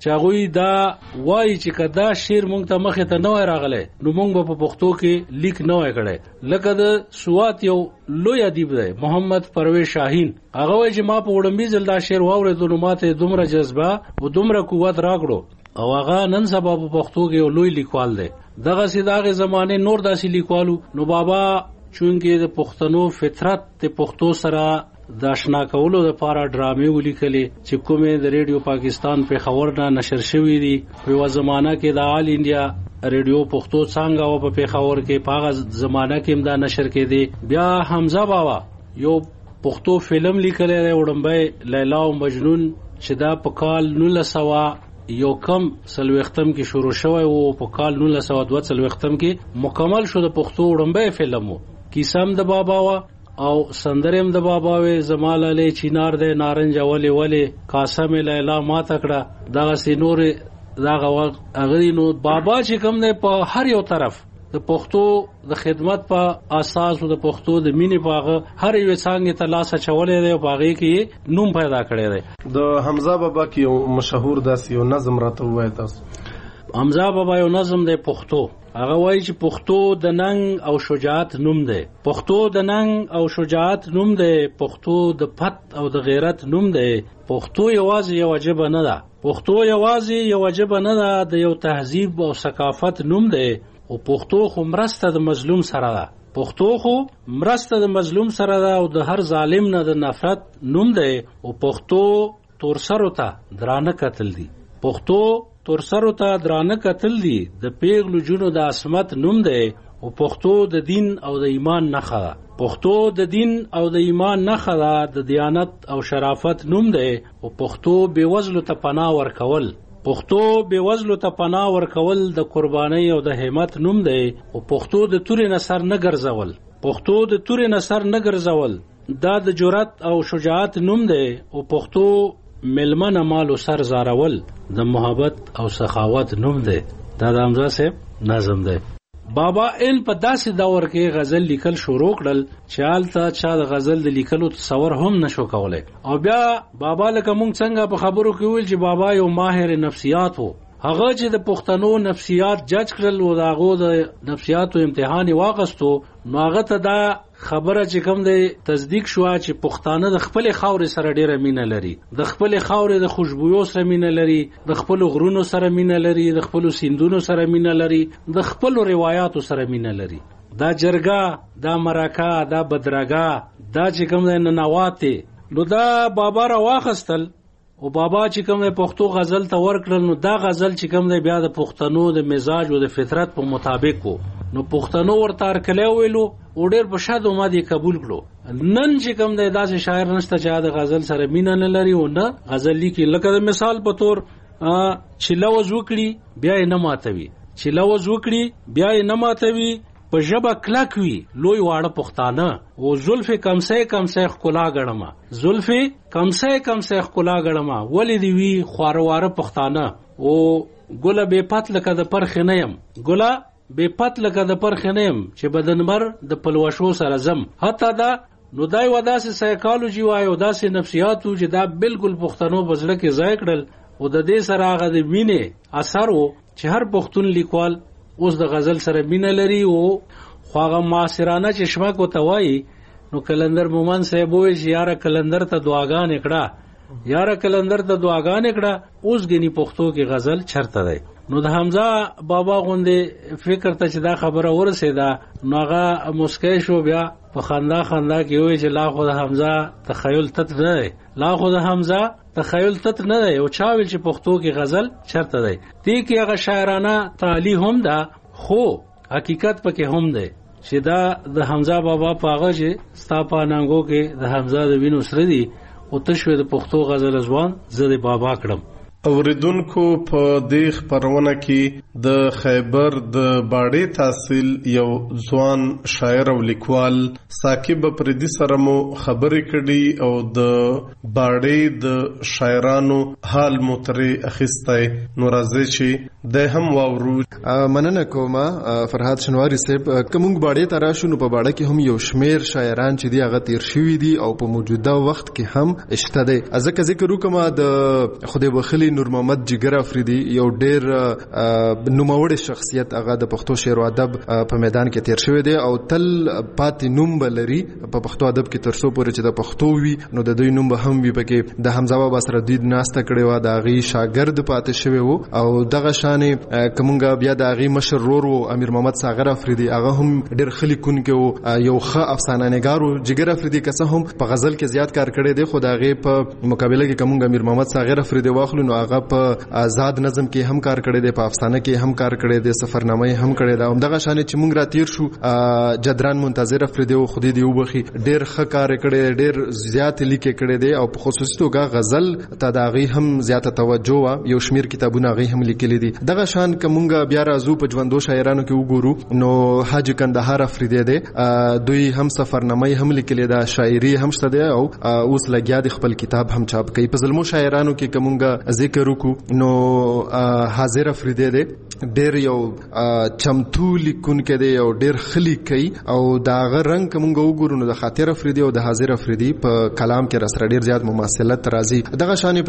چې هغه دا وایي چې کدا شعر مونږ ته مخه ته نه راغله نو مونږ په پښتو کې لیک نه وای کړي. لکه د سوات یو لوی ادیب دی محمد پرویز شاهین، هغه وایي چې ما په وړاندې ځل دا شعر واورېدو نو ماته دومره جذبه او دومره قوت راکړو او هغه نن سبا په پښتو کې یو لوی لیکوال دی. دغه سیداغه زمانه نور داسې لیکوالو نو بابا چونګې د پښتنو فطرت ته پښتو سره د آشنا کولو لپاره ډرامې ولیکلې چې کومه د ریډیو پاکستان په خبر نه نشر شوې دي. په زمانہ کې د آل انډیا ریډیو پښتو څنګه او په خبر کې په زمانہ کې هم دا نشر کې دي. بیا حمزه بابا یو پښتو فلم لیکلی دی وړمبه لیلا او مجنون چې دا په کال نولس سوه یو کم سلوختم کې شروع شوی او په کال نولس سوه دوه سلوختم کې مکمل شو. د پښتو وړمبه فلم وو، کیسه هم د بابا وا او سندرم د بابا وې زمال علی چینار د نارنج ولې ولې قاسم لیلا ما تکړه دغه سينور دغه اغری نو بابا چې کوم نه په هر یو طرف د پښتو د خدمت په اساس او د پښتو د مینې په هر یو څنګه ته لاس چولې دی او باغې کې نوم پیدا کړی دی. د حمزه بابا کې یو مشهور داسې یو نظم راته وایي تاسو. حمزه بابا یو نظم دی پښتو، هغه وایي چې پښتو د ننګ او شجاعت نوم دی، پښتو د ننګ او شجاعت نوم دی، پښتو د پت او د غیرت نوم دی. پښتو یوازې یو ژبه نه ده، پښتو یوازې یو ژبه نه ده، د یو تهذیب او ثقافت نوم دی. او پښتو خو مرسته د مظلوم سره ده، پښتو خو مرسته د مظلوم سره ده او د هر ظالم نه د نفرت نوم دی. او پښتو تورسرو ته درانه قتل دي، پښتو تورسرو ته درانه قتل دي، د پیغلو جونو د عصمت نوم دی. او پښتو د دین او د ایمان نښه ده، پښتو د دین او د ایمان نښه ده، د دیانت او شرافت نوم دی. او پښتو بیوزلو ته پناه ورکول، پښتو بیوزلو ته پناه ورکول د قربانۍ او د همت نوم دی. او پښتو د تورې نصر نه ګرځول، پښتو د تورې نصر نه ګرځول دا د جرأت او شجاعت نوم دی. او پښتو ملمن مالو سر زارول د محبت او سخاوت نوم دی. دا د حمزه صاحب نظم دی. بابا ان په داسې دور کې غزل لیکل شروع کړل چې حالته چا د غزل د لیکلو تصور هم نشو کولای. او بیا بابا لکه مونږ څنګه په خبرو کې ویل چې بابا یو ماهر نفسیات وو، هغه چې د پښتنو نفسیات جج کړل او داغو د نفسیاتو امتحان واغستو نو هغه ته دا خبره چې کوم دی تصدیق شو چې پښتانه د خپل خاور سره ډیره مینه لري، د خپل خاور د خوشبویو سره مینه لري، د خپل غرونو سره مینه لري، د خپل سیندونو سره مینه لري، د خپل روایتو سره مینه لري. دا جرګه، دا مراکا، دا بدرګه، دا چې کوم دی ننواته نو دا بابا را واخستل او بابا چې کوم دی پښتو غزل ته ورکړل نو دا غزل چې کوم دی بیا د پښتنو د مزاج او د فطرت په مطابق وو. نو پښتنو ورته ارکلی ویلو او ډېر په شاده ما دې قبول کړو. نن چې کوم دی داسې شاعر نشته چې د غزل سره مینه نه لري او نه غزل لیکي. لکه د مثال په تور چې لوز وکړي بیا یې نه ماتوي، چې لوز وکړي بیا یې نه ماتوي، په ژبه کلک وي لوی واړه پښتانه. او زلفې کمسۍ کمسۍ ښکلا ګڼمه، زلفې کمسۍ کمسۍ ښکلا ګڼمه، ولې دې وي خواره واره پښتانه. او ګله بې پت لکه د پرخې نه یم، ګله بې پت لکه د پرخې نه یم چې بدنبر د پلوشو سره زم. حتی دا نو دا یوه داسې سایکالوجي وایي او داسې نفسیات و چې دا بالکل پښتنو په زړه کې ځای کړل. او د دې سره هغه د مینې اثر و چې هر پښتون لیکوال اوس د غزل سره مینه لري. او خو هغه معاصرانه چې شمک ورته وایي نو کلندر مومن صاحب وایي چې یاره کلندر ته دعاګانې کړه، یاره کلندر ته دعاګانې کړه، اوس ګنې پښتو کې غزل چرته دی. نو د حمزه بابا غوندې فکر ته چې دا خبره ورسېده نو هغه مسکی شو، بیا په خندا خندا کې وایي چې لا خو د حمزه تخیل تت نه دی، لا خو د حمزه تخیل تت نه دی. او چا ویل چې پښتو کې غزل چرته دی. دې کې هغه شاعرانه تعالی هم ده خو حقیقت پکې هم دی چې دا د حمزه بابا په هغه چې ستا په ننګو کې د حمزه د وینو سره دي او تشوي د پښتو غزل ځوان زه د بابا کړم. اوریدونکو په دې خبرونه کې د خیبر د باړې تحصیل یو ځوان شاعر او لیکوال ثاقب پردي سره مو خبرې کړي او د باړې د شاعرانو حال مو ترې اخیستی. نو راځئ چې د هم واورو. مننه کومه فرهاد شنواری صاحب. کومنګ باړې ته راشو نو په باړه کې هم یو شمیر شاعران چې دی هغه تیر شوي دي او په موجوده وخت کې هم شته دی. ځکه ذکر وکړم د خدای بخلي نور محمد جګر افریدي یو ډیر نوموړی شخصیت هغه د پښتو شعر او ادب په میدان کې تیر شوی دی او تل پاتې نوم بلري په پښتو ادب کې تر څو پورې چې د پښتو وي نو د دوی نوم به هم وي. پکې د حمزه بابا سره دوی ناسته کړې و، د هغې شاګرد پاتې شوی و او دغه شانې کومګه بیا د هغې مشر ورور و امیر محمد ساغر افریدي، هغه هم ډیر ښه لیکونکی و، یو ښه افسانه نګار و. جګر افریدي که څه هم په غزل کې زیات کار کړی دی خو د هغې په مقابله کې کومګه امیر محمد ساغر افریدي واخلو نو هغه په آزاد نظم کې هم کار کړی دی، په افسانه کې هم کار کړی دی، سفرنامه هم کړی دی. همدغه شانې چې موږ را تیر شو جدران منتظر افریدي و، خدای دې وبخي، ډیر ښه کار کړی، ډیر زیات لیکې کړی دی او په خصوصي توګه غزل ته د هغې هم زیاته توجه وه، یو شمیر کتابونه هغې هم لیکلي دي. دغه شان که موږ بیا راځو په ژوندو شاعرانو کې وګورو نو حاجي کندهار افریدي دی، دوی هم سفرنامه هم لیکلې ده، شاعري هم شته دی او اوس لګیا دی خپل کتاب هم چاپ کوي. په زلمو شاعرانو کې که موږ ذکر وکړو نو حاضر افریدي دی، ډیر یو چمتو لیکونکی دی او ډیر ښه لیکي او د هغه رنګ که موږ وګورو نو د خاطر افریدي او د حاضر افریدي په کلام کې راسره ډیر زیات مماثلت راځي. دغه شانې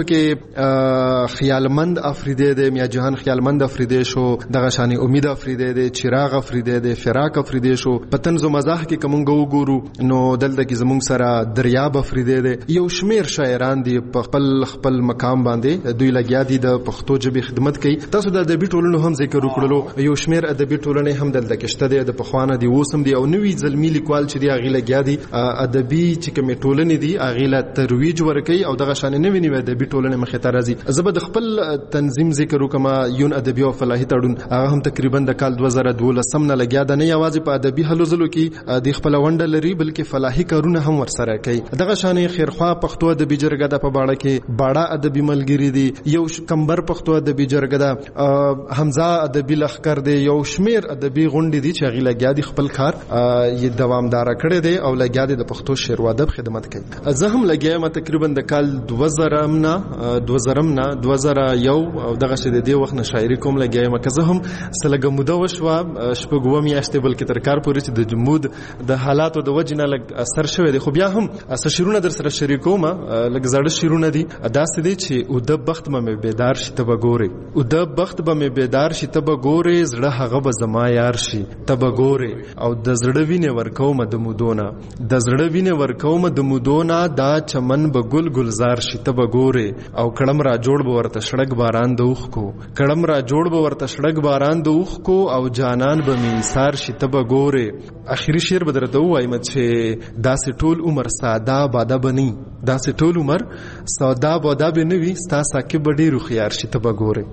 پکې خیالمند افریدي دی، میا جهان خیالمند افریدي شو، دغه شانې امید افریدي دی، چراغ افریدي دی، فراق افریدي شو. په طنز و مزاح کې که موږ وګورو نو دلته کې زموږ سره دریاب افریدي دی. یو شمیر شاعران دي په خپل خپل مقام باندې دوی لګیا دي د پښتو ژبې خدمت کوي. تاسو د ادبي ټولنو هم ذکر وکړلو، یو شمیر ادبي ټولنې هم دلته کې شته دي، د پخوانه دي، اوس هم دي او نوي زلمي لیکوال چې دي هغې لګیا دي ادبي چې کومې ټولنې دي هغې له ترویج ورکوي او دغه شانې نوي نوي ادبي ټولنې مخې ته راځي. زه به د خپل تنظیم ذکر وکړم، یون ادبي او فلاحي تړون، هغه هم تقریبا د کال دوه زره دولسم نه لګیا ده، نه یوازې په ادبي هلو ځلو کې د خپله ونډه لري بلکې فلاحي کارونه هم ورسره کوي. دغه شانې خیرخوا پښتو ادبي جرګه ده په باړه کې، باړه ادبي ملګري دي، یو کمبر پښتو ادبي جرګه ده، حمزه ادبي لښکر دی، یو شمیر ادبي غونډې دي چې هغې لګیا دي خپل کار یې دوامداره کړی دی او لګیا دی د پښتو شعر و ادب خدمت کوي. زه هم لګیا یم تقریبا د کال دوه زرم نه دوه زرم نه دوه زره یو او دغسې د دې وخت نه شاعري کوم لګیا یم. که زه هم څه لږه موده وشوه شپږ اووه میاشتې بلکې تر کار پورې چې د جمود د حالاتو د وجې نه لږ اثر شوی دی، خو بیا هم څه شعرونه در سره شریکوم، لږ زاړه شعرونه دي. داسې دی چې اوده بخت به مې بیدار شي ته به ګورې، اوده بخت به مې بیدار شي ته به ګورې، زړه هغه به زما یار شي ته به ګورې، او د زړه وینې ورکومه د مودونه، د زړه وینې ورکومه د مودونه، دا چمن به ګل ګلزار شي ته به ګورې، او کړم را جوړ به ورته شړک باران د اوښکو، کړم را جوړ به ورته شړک باران د اوښکو، او جانان به مې ایثار شي ته به ګورې. اخري شعر به درته ووایم چې داسې ټول عمر ساده باده به نه وي، داسې ټول عمر ساده باده به نه وي، ستا ساقي به ډېر هوښیار شي ته به ګورې.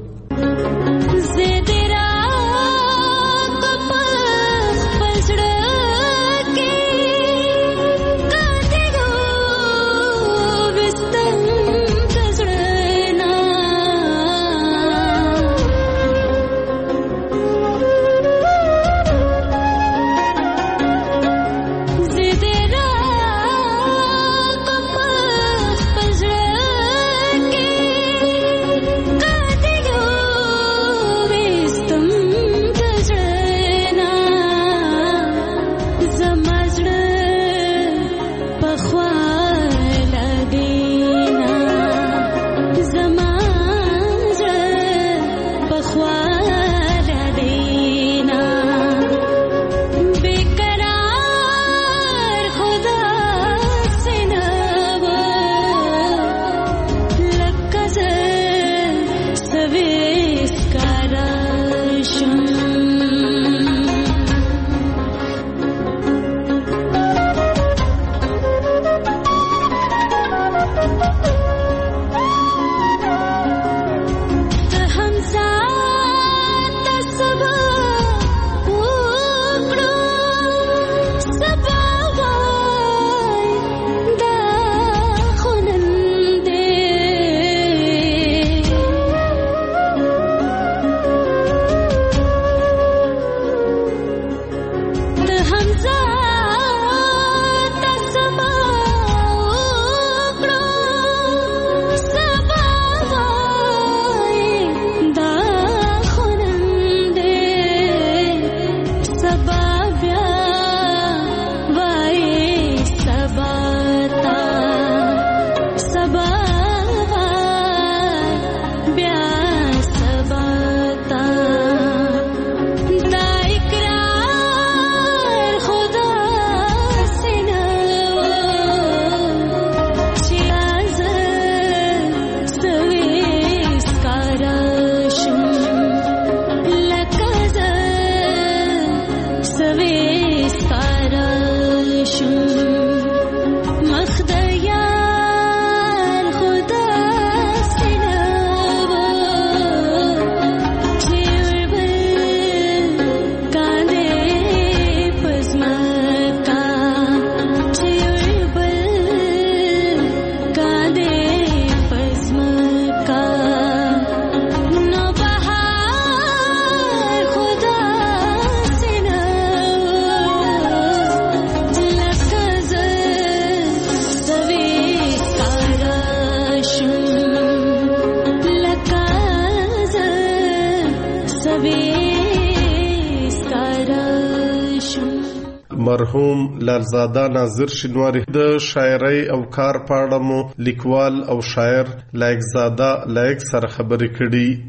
مرحوم لالزاده ناظر شینواری د شاعرۍ او کار په اړه مو لیکوال او شاعر لایق زاده لایق سره خبرې کړي.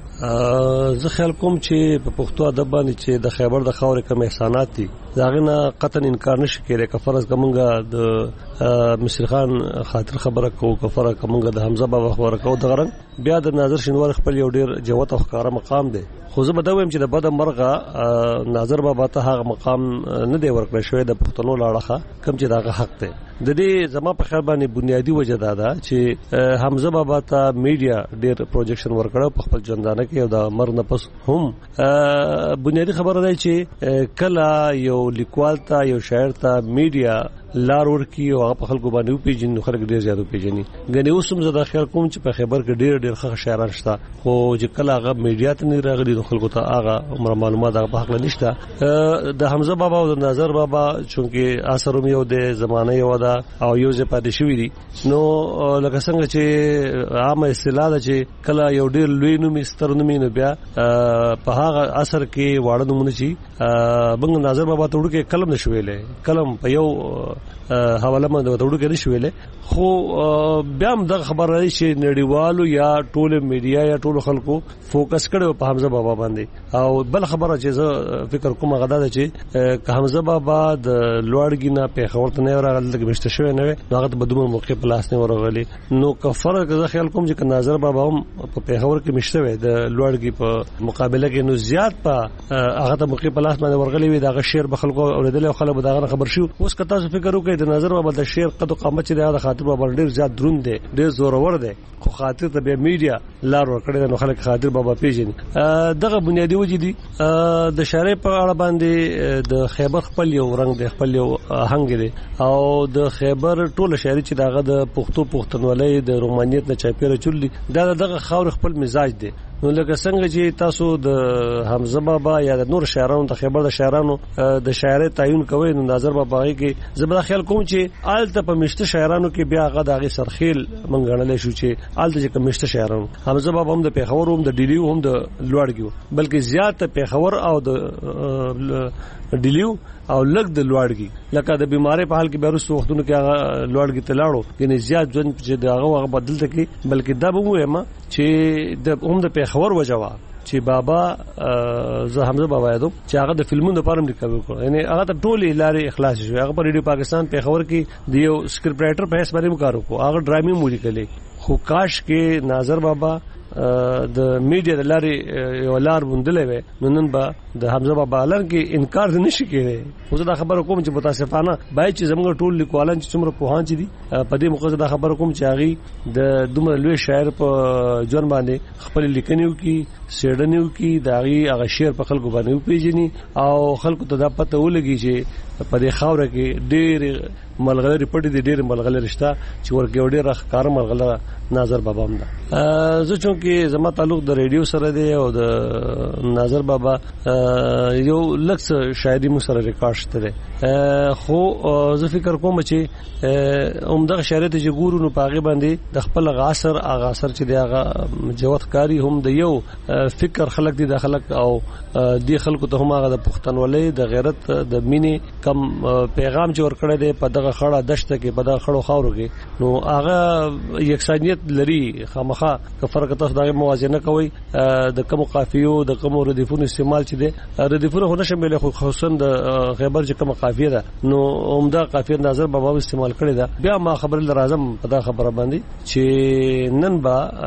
زه خیال کوم چې په پښتو ادب باندې چې د خیبر د خاورې کوم احسانات دي داغه نه قطن انکار نشي کېږي. که فرض کومګه د مصر خان خاطر خبره کوو، که فرض کومګه د حمزه بابا خبره کوو، د غرن بیا د ناظر شینواری خپل یو ډیر جوت او ښکارا مقام دی. خو زه به دا وایم چې د بد مرغه ناظر بابا ته هغه مقام نه دی ورکړی شوی د پښتنو لاړه کوم چې داغه حق دی. د دې زما په خیال باندې بنیادی وجه دا ده چې حمزه بابا ته میډیا ډیر پروجیکشن ورکړو په خپل ژوندانه کې او د مرګ نه پس هم بنیادی خبره ده چې کله یو لیکوال ته یو شاعر ته میډیا لار ورکی او هغه په خلکو باندې پیژني، خلک ډیر زیات پیژني. غني اوس هم زه د خیال کوم چې په خیبر کې ډیر ډیر ښه شاعران شته، خو چې کله هغه میډیا ته نه راغلي خلکو ته هغه عمر معلومات هغه په حق نشته. د حمزه بابا او د ناظر بابا چونکه اثر هم یو د زمانه یو ده او یو ځای پاتې شوی دي، نو لکه څنګه چې عامه اصطلاح ده چې کله یو ډیر لوی نوم ستر نوم نه بیا په هغه اثر کې واړه نومونه شي. بنګ ناظر بابا ته وړو کې کلم نشویلې، کلم په یو حواله باندې وړو کې نشویلې، خو بیا هم د خبر راځي چې نړیوالو یا ټول میډیا یا ټول خلکو فوکس کړو په حمزه بابا باندې. او بل خبره چې زه فکر کوم غدا ده چې حمزه بابا د لوړګي نه په خبرته نه راغلی د مشته شوی نه هغه د بدومه موقع په لاس نه ورغلی. نو کفر که خیال کوم چې ناظر بابا هم په پیښور کې مشته وي د لوړګي په مقابله کې نو زیات په هغه ته موقع په لاس باندې ورغلی وي. دا شعر به خلکو اوریدل او خلک به دا خبر شو. اوس که تاسو فکر وکړئ د ناظر بابا د شعر قد او قامت چې د خاطر بابا ډیر زیات دروند دی، ډیر زورور دی، خو خاطر ته به میډیا لار ورکړي نو خلک خاطر بابا پیژني. دغه بنیادی وجې دي. د شاعر په اړه باندې د خیبر خپل یو رنگ دی، خپل یو آهنګ دی، او د خیبر ټول شاعري چې دغه د پښتو پښتونولۍ د رومانیت نه چاپیره چولې دا دغه خاور خپل مزاج دی. نو لکه څنګه چې تاسو د حمزه بابا یا د نور شاعرانو د خیبر د شاعرانو د شاعرۍ تعین کوي نو ناظر بابا کې زبر خیال کوم چې آلته په مشته شاعرانو کې بیا هغه دغه سرخیل منګړل شو چې آلته چې مشته شاعرانو حمزه بابا هم د پیښور هم د ډیلیو هم د لوړګیو بلکې زیات پیښور او د ډیلیو او لګ د لوړګي لکه د بیماری په حال کې بیرته وختونو کې هغه لوړګي تلاړو یعنی زیات ژوند چې دغه هغه بدل تکي بلکې دا به وایم چې د هم د پیښور وجوا چې بابا زه حمزه بابا یادو چې هغه د فلمونو لپاره لیکل کړو یعنی هغه ته ټول لارې اخلاص شو. هغه په ریډیو پاکستان پیښور کې د یو سکرپټ رائټر په حیث باندې کار وکړو، هغه ډرامي مو لیکلې. خو کاش کې ناظر بابا د میډیا د لارې یو لار بوندلې وي نو نن به د حمزه بابا لر کې انکار نه شي کېږي. خو دا خبره کوم چې متاسفانه بای چې زموږ ټول لیکوالان چې څومره پوهان دي په دې موقع دا خبره کوم چې هغه د دومره لوی شاعر په ژوند باندې خپل لیکنیو کې سیډنیو کې داغي هغه شعر په خلکو باندې پیژني او خلکو ته دا پته ولګي چې په دې خاوره کې ډېر ملغلره پټې دي، ډېر ملغلره رشتہ چې ورګه ډېر ښکار ملغلره ناظر بابا هم ده. زه چونکه زما تعلق د ریډیو سره دی او د ناظر بابا یو لکس شاعري مو سره ریکارډ شته، خو زه فکر کوم چې عمدغه شاعر ته چې ګورو نو پاغه باندې د خپل غاصر اغا اثر چې دی هغه جوت کاری هم د یو فکر خلق دي د خلق او دی خلکو ته هم هغه د پښتنولۍ د غیرت د مینې کم پیغام چې ورکړی دی په دغه خړه دشته کې په دغه خړو خاورو کې نو هغه یکسانیت لري. خامخا که فرق تاسو دغه موازنه کوي د کوم قافیو د کوم ردیفونو استعمال چې دی ردیفونو خو نشه ملي خصوصا د خیبر چې کوم قافیه ده نو عمده قافیه ناظر بابا استعمال کړی ده. بیا ما خبر لازم په دا خبره باندې چې نن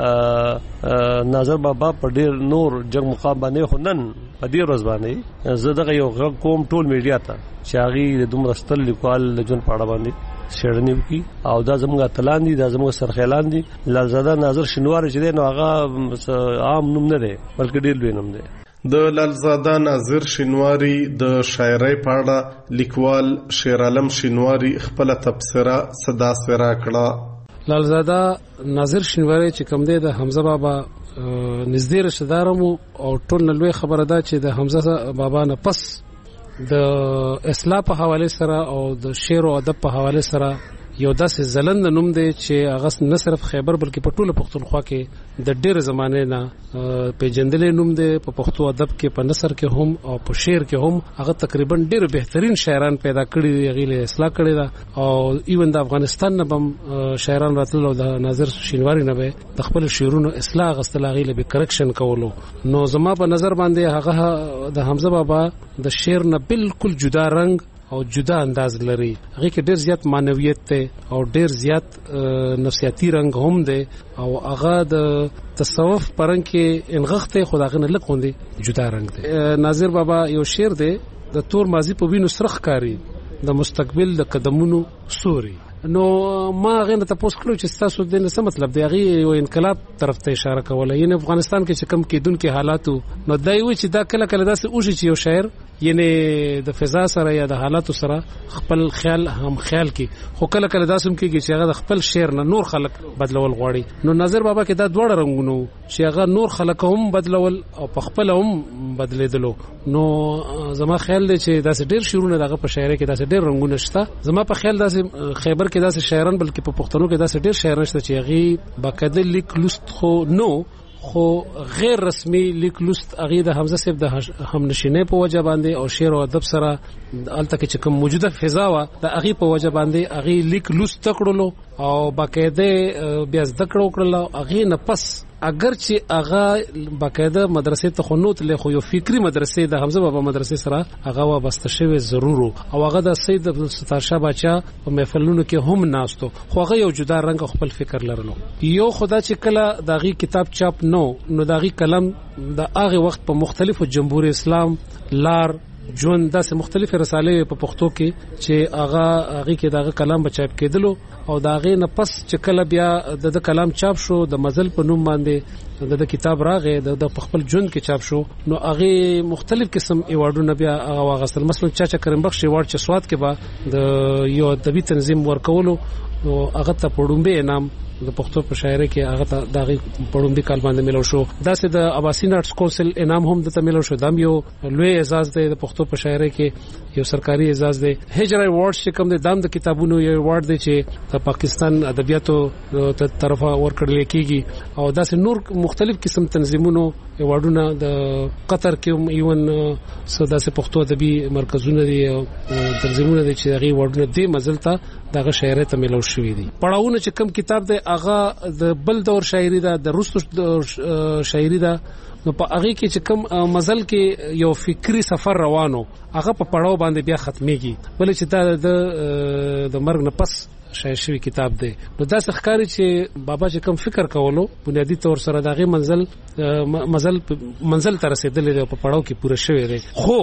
با ناظر بابا په ډیر نور جنگ مقام باندې خو نن په دې ورځ باندې زه دغه یو کوم ټول میډیا ته چې هغه د دومره ستل لیکوال د جون پاړه باندې شړنیو کی او دا زموږه تلان دي، دا زموږه سرخیلان دي. لالزاده ناظر شینواری چې دی نو هغه عام نوم نه دی بلکې ډیر لوی نوم دی. د لالزاده ناظر شینواری د شاعرۍ په اړه لیکوال شیر عالم شینواری خپل تبصره صدا سره کړه. لالزاده ناظر شینواری چې کوم دی د حمزه بابا نږدې رشتہدارمو او ټول لوی خبره ده چې د حمزه بابا نه پس د اصلاح په حواله سره او د شعر او ادب په حواله سره یو داسې زلند نوم دی چې هغه نه صرف خیبر بلکې په ټوله پښتونخوا کې د ډېر زمانه نه پیژندل نوم دی. په پښتو ادب کې په نثر کې هم او په شعر کې هم هغه تقریبا ډېر بهترین شاعران پیدا کړي دي، هغه له اصلاح کړي دا او ایون د افغانستان نه بم شاعران راتلل او د ناظر شینواری نه به د خپل شعرونو اصلاح غستل، هغه له کریکشن کولو. نو زما په نظر باندې هغه د حمزه بابا د شعر نه بالکل جدا رنگ او جدا انداز لري. هغه کې ډېر زیات معنویت ته او ډېر زیات نفسیاتی رنگ هم دی او هغه د تصوف پرنګ کې انغخته خدای نه لکوندي جدا رنگ دی. ناظر بابا یو شعر دی د تور ماضی په وینو سرخ کاری د مستقبل د قدمونو سوري. نو ما غنه تاسو کړو چې تاسو د څه مطلب دی؟ هغه یو انقلاب طرف ته اشاره کوله. یعنی افغانستان کې چې کم کېدونکو حالاتو نو دای و چې دا کله کله داسې اوږي چې یو شاعر یعنی د فضا سره یا د حالاتو سره خپل خیال هم خیال کی، خو کله کله داسم کېږي چې هغه د خپل شعر نه نور خلق بدلول غواړي. نو ناظر بابا کې دا دوړ رنگونو چې هغه نور خلق هم بدلول او په خپل هم بدلیدلو. نو زما خیال دی چې داسې ډېر شعرونه دغه په شاعري کې داسې ډېر رنگونه شته. زما په خیال داسې خیبر کې داسې شاعران بلکې په پښتنو کې داسې ډېر شاعران شته چې هغه باقاعده لیک لوست خو نو خو غیر رسمي لیک لوست هغه د حمزه صاحب د همنشینۍ په وجه باندې او شعر او ادب سره الته کې چې کوم موجوده فضا وا د هغه په وجه باندې هغه لیک لوست تکړلو او باقاعده بیا زده کړو کړل. هغه نه پس اگر چې هغه باقاعده مدرسې ته خنوت له خو یو فکری مدرسې د حمزه بابا مدرسې سره هغه وابسته شوی ضرور او هغه د سید ستار شاه بچا په محفلونو کې هم ناستو، خو هغه یو جدا رنگ خپل فکر لرلو. یو خدا چې کله داغي کتاب چاپ نو نو داغي کلم د هغه وخت په مختلفو جمهوریت اسلام لار جون داسې مختلف رسالې په پښتو کې چې هغه هغه کې داغه کلام بچاپ کېدلو او داغه نه پس چې کله بیا د کلام چاپ شو د مزل په نوم باندې د کتاب راغې د خپل جون کې چاپ شو. نو هغه مختلف قسم ایوارډونه بیا هغه واغستل. مثلا چاچا کریم بخش ایوارډ چې سواد کې با د یو ادبي تنظیم ورکولو او هغه ته پړومبه انعام د پښتو په شاعري کې هغه ته دغه پړومبي کال باندې ملو شو. داسې د اباسین آرټس کونسل انعام هم د ملو شو. دام یو لوی اعزاز دی د پښتو په شاعري کې، یو سرکاري اعزاز دی. هجر ایوارډ چې کوم دی دام د کتابونو یو ایوارډ دی چې د پاکستان ادبیاتو ته طرفه ورکړل کېږي او داسې نور مختلف قسم تنظیمونو ایوارډونه د قطر کې ایون سودا سه پښتو ادبي مرکزونه دي او تنظیمونه دي چې هغه ایوارډونه دی مزلته دغه شاعري ته ملو شوې دي. پړاوونه چې کوم کتاب دی هغه د بل دور شاعري ده، د روسو شاعري ده. نو په هغه کې چې کوم مزل کې یو فکری سفر روانو هغه په پړاو باندې بیا ختميږي، ولې چې دا د د مرګ نه پس شاعر شوی کتاب دی. نو دا ښکاری چې بابا چې کوم فکر کولو بنیادی طور سره دغه منزل منزل منزل تر رسیدل دی په پړاو کې پوره شوی دی. خو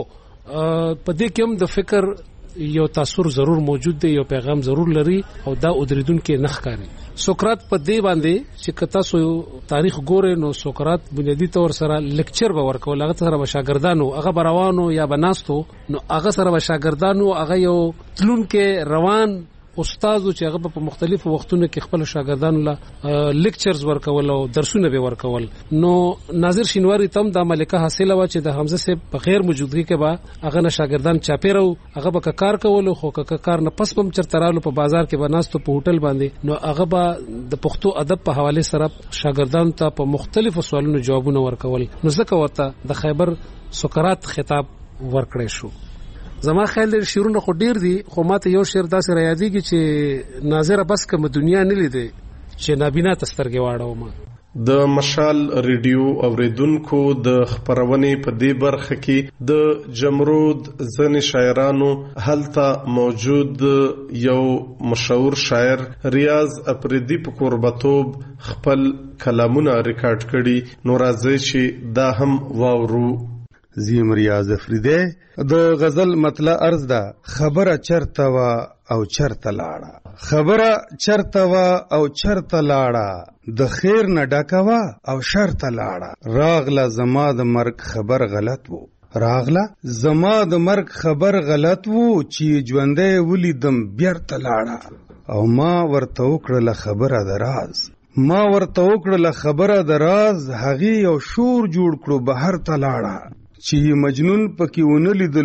په دې کې هم د فکر یو تاثیر ضرور موجود دی، یو پیغام ضرور لري او دا ادریدون کې نخ کاری. سقراط په دې باندې چې کتا سو تاریخ ګوره نو سقراط بنیادی طور سره لیکچر به ورکول، هغه سره شاګردانو هغه بروانو یا بناستو نو هغه سره شاګردانو هغه یو تلون کې روان استادو چې هغه په مختلفو وختونو کې خپل شاګردانو له لیکچرز ورکول او درسونه به ورکول. نو ناظر شینواری تم د ملکه حاصله و چې د حمزه صاحب په غیر موجودګي کې به هغه نه شاګردان چاپیرو هغه به کار کول، خو کار نه پس بم چرترالو په بازار کې بناستو په هوټل باندې. نو هغه به د پښتو ادب په حواله سره شاګردانو ته په مختلفو سوالونو جوابونه ورکول. نو ځکه ورته د خیبر سقراط خطاب ورکړی شو. زما خیال دی شیرونه خو ډیر دي، خو ماته یو شعر داسې را یادېږي چې ناظره بس کوم دنیا نه لیدې چې نابینا تسترګې واړو. ما د مشال ریډیو اوریدونکو د خبرونې په دې برخه کې د جمرود ځنې شاعرانو هلته موجود یو مشهور شاعر ریاض افریدی په قربتوب خپل کلامونه ریکارډ کړي. نو راځي چې دا هم واورو. زیم ریاض افریدی د غزل مطلع عرض ده: خبره چرته وا او چرته لاړه، خبره چرته وا او چرته لاړه، د خیر نه ډکوا او شرته لاړه، راغله زما د مرګ خبر غلط وو، راغله زما د مرګ خبر غلط وو، چې ژوندې ولیدم بیرته لاړه، او ما ورته وکړه خبره د راز، ما ورته وکړه خبره د راز، هغه یو شور جوړ کړو بهر ته لاړه، چې مجنون پکې ونه لیدلو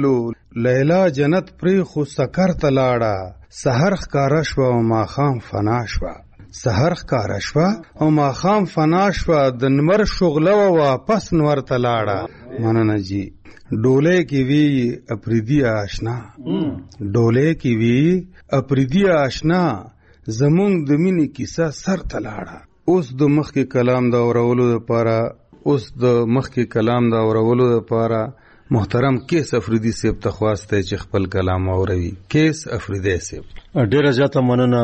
لیلا جنت پری خو سکر تلاړه سحر ښکارا شوه او ماښام فنا شوه سحر ښکارا شوه او ماښام فنا شوه د نمر شغله و واپس نور تلاړه مننه جی ډولې کې وی اپریدي آشنا ډولې کې وی اپریدي آشنا زمونږ د مینې کیسه سر تلاړه اوس د مخکې کلام دا اورولو لپاره اوس د مخکې کلام دا اورولو لپاره محترم کیس افریدی صاحب ته خواسته چې خپل کلام اوروي. کیس افریدی صاحب ډیره زیاته مننه.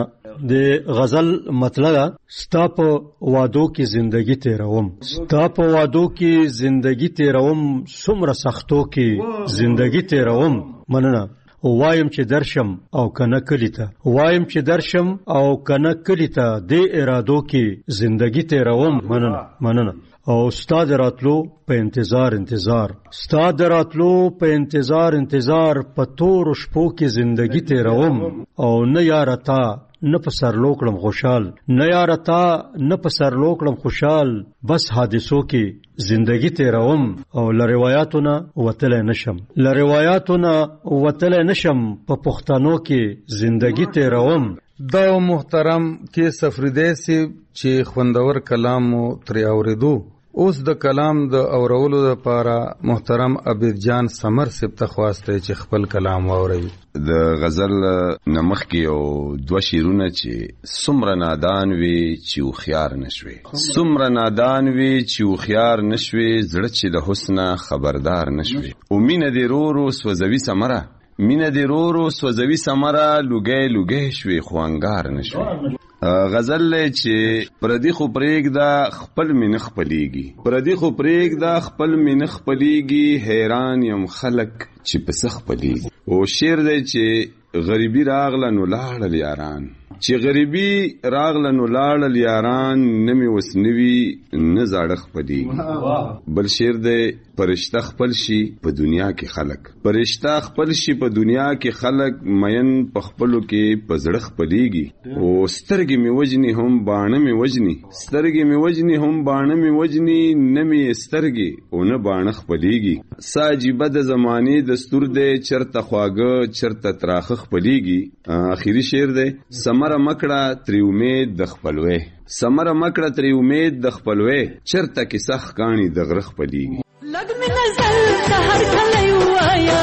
د غزل مطلب ستا په وادو کې زندگی تیروم ستا په وادو کې زندگی تیروم څومره سختو کې زندگی تیروم مننه. وایم چې درشم او کنه کلی ته وایم چې درشم او کنه کلی ته د ارادو کې زندگی تیروم مننه مننه. او استاد راتلو په انتظار انتظار استاد راتلو په انتظار انتظار په تور شپو کې زندگی تیروم او نه یاره تا نه په سر لوکړم خوشحال نه یاره تا نه په سر لوکړم خوشحال بس حادثو کې زندگی تیروم او ل روایتونه وتل نشم ل روایتونه وتل نشم په پښتنو کې زندگی تیروم. دا محترم کیس افریدی صاحب چې خوندور کلام تر اوریدو اوس د کلام د اورولو لپاره محترم عبید جان سمر صاحب ته خواسته چې خپل کلام واوري. د غزل نمخ کې او دو شیرونه چې سمره نادان وي چې خيار نشوي سمره نادان وي چې خيار نشوي زړه چې د حسن خبردار نشوي او مینه دی رورو سوځوي سمره مینه دی رورو سوځوي سمره لوګي لوګي شوي خوانګار نشوي. غزل چې پردی خو پریګ دا خپل مینه خپلېږي پردی خو پریګ دا خپل مینه خپلېږي حیران یم خلق چې پس خپلېږي. او شعر دی چې غریبی راغله نو لاړل یاران چې غریبی راغله نو لاړل یاران نمی وسنوي نه زاړه خپلېږي. بل شعر دی پرشته خپل شي په دنیا کې خلق پرشته خپل شي په دنیا کې خلق مین په خپلو کې په زړه خپلېږي. او سترګې مې وجني هم باڼه مې وجني سترګې مې وجني هم باڼه مې وجني نه مې سترګې او نه باڼه خپلېږي. سا عجیبه د زمانې دستور دی چرته خواږه چرته تراخه خپلېږي. اخیری شعر دی سمره مکړه تری امید د خپلوي سمره مکړه تری امید د خپلوي چرته کې سخ کانی د غره خپلېږي. لګ مې نظر سحر کلی وایا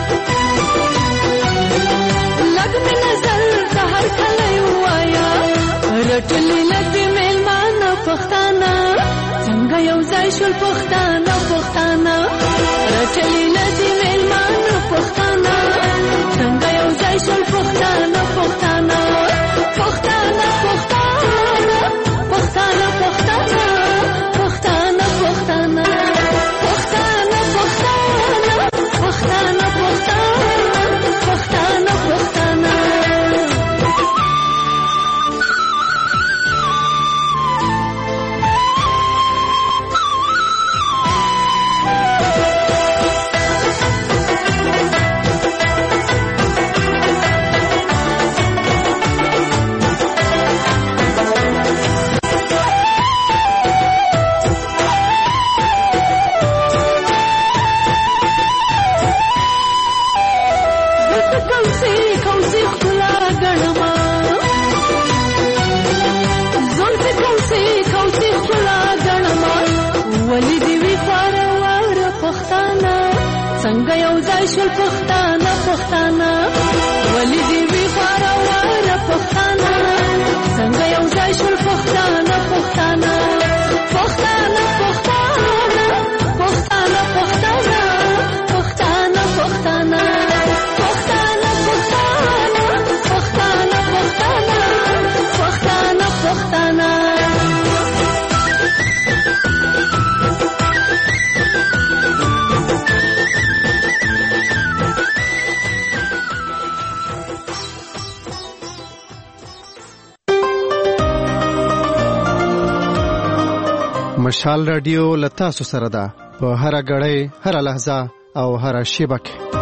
لګ مې نظر سحر کلی وایا رټلې لګ میلمانه پښتانه څنګه یو ځای شول پښتانه پښتانه رټلې لګ میلمانه پښتانه څنګه یو ځای شول پښتانه پښتانه پښتانه پښتانه پښتانه پښتانه پښتانه پښتانه څنګه یو ځای شول پښتانه پښتانه ولې دې وی خورا واره پښتانه څنګه یو ځای شول پښتانه پښتانه پښتانه پښتانه پښتانه پښتانه پښتانه پښتانه پښتانه پښتانه پښتانه پښتانه پښتانه مشال رادیو لتا سره ده په هر غړې هر لحظه او هر شیبه کې.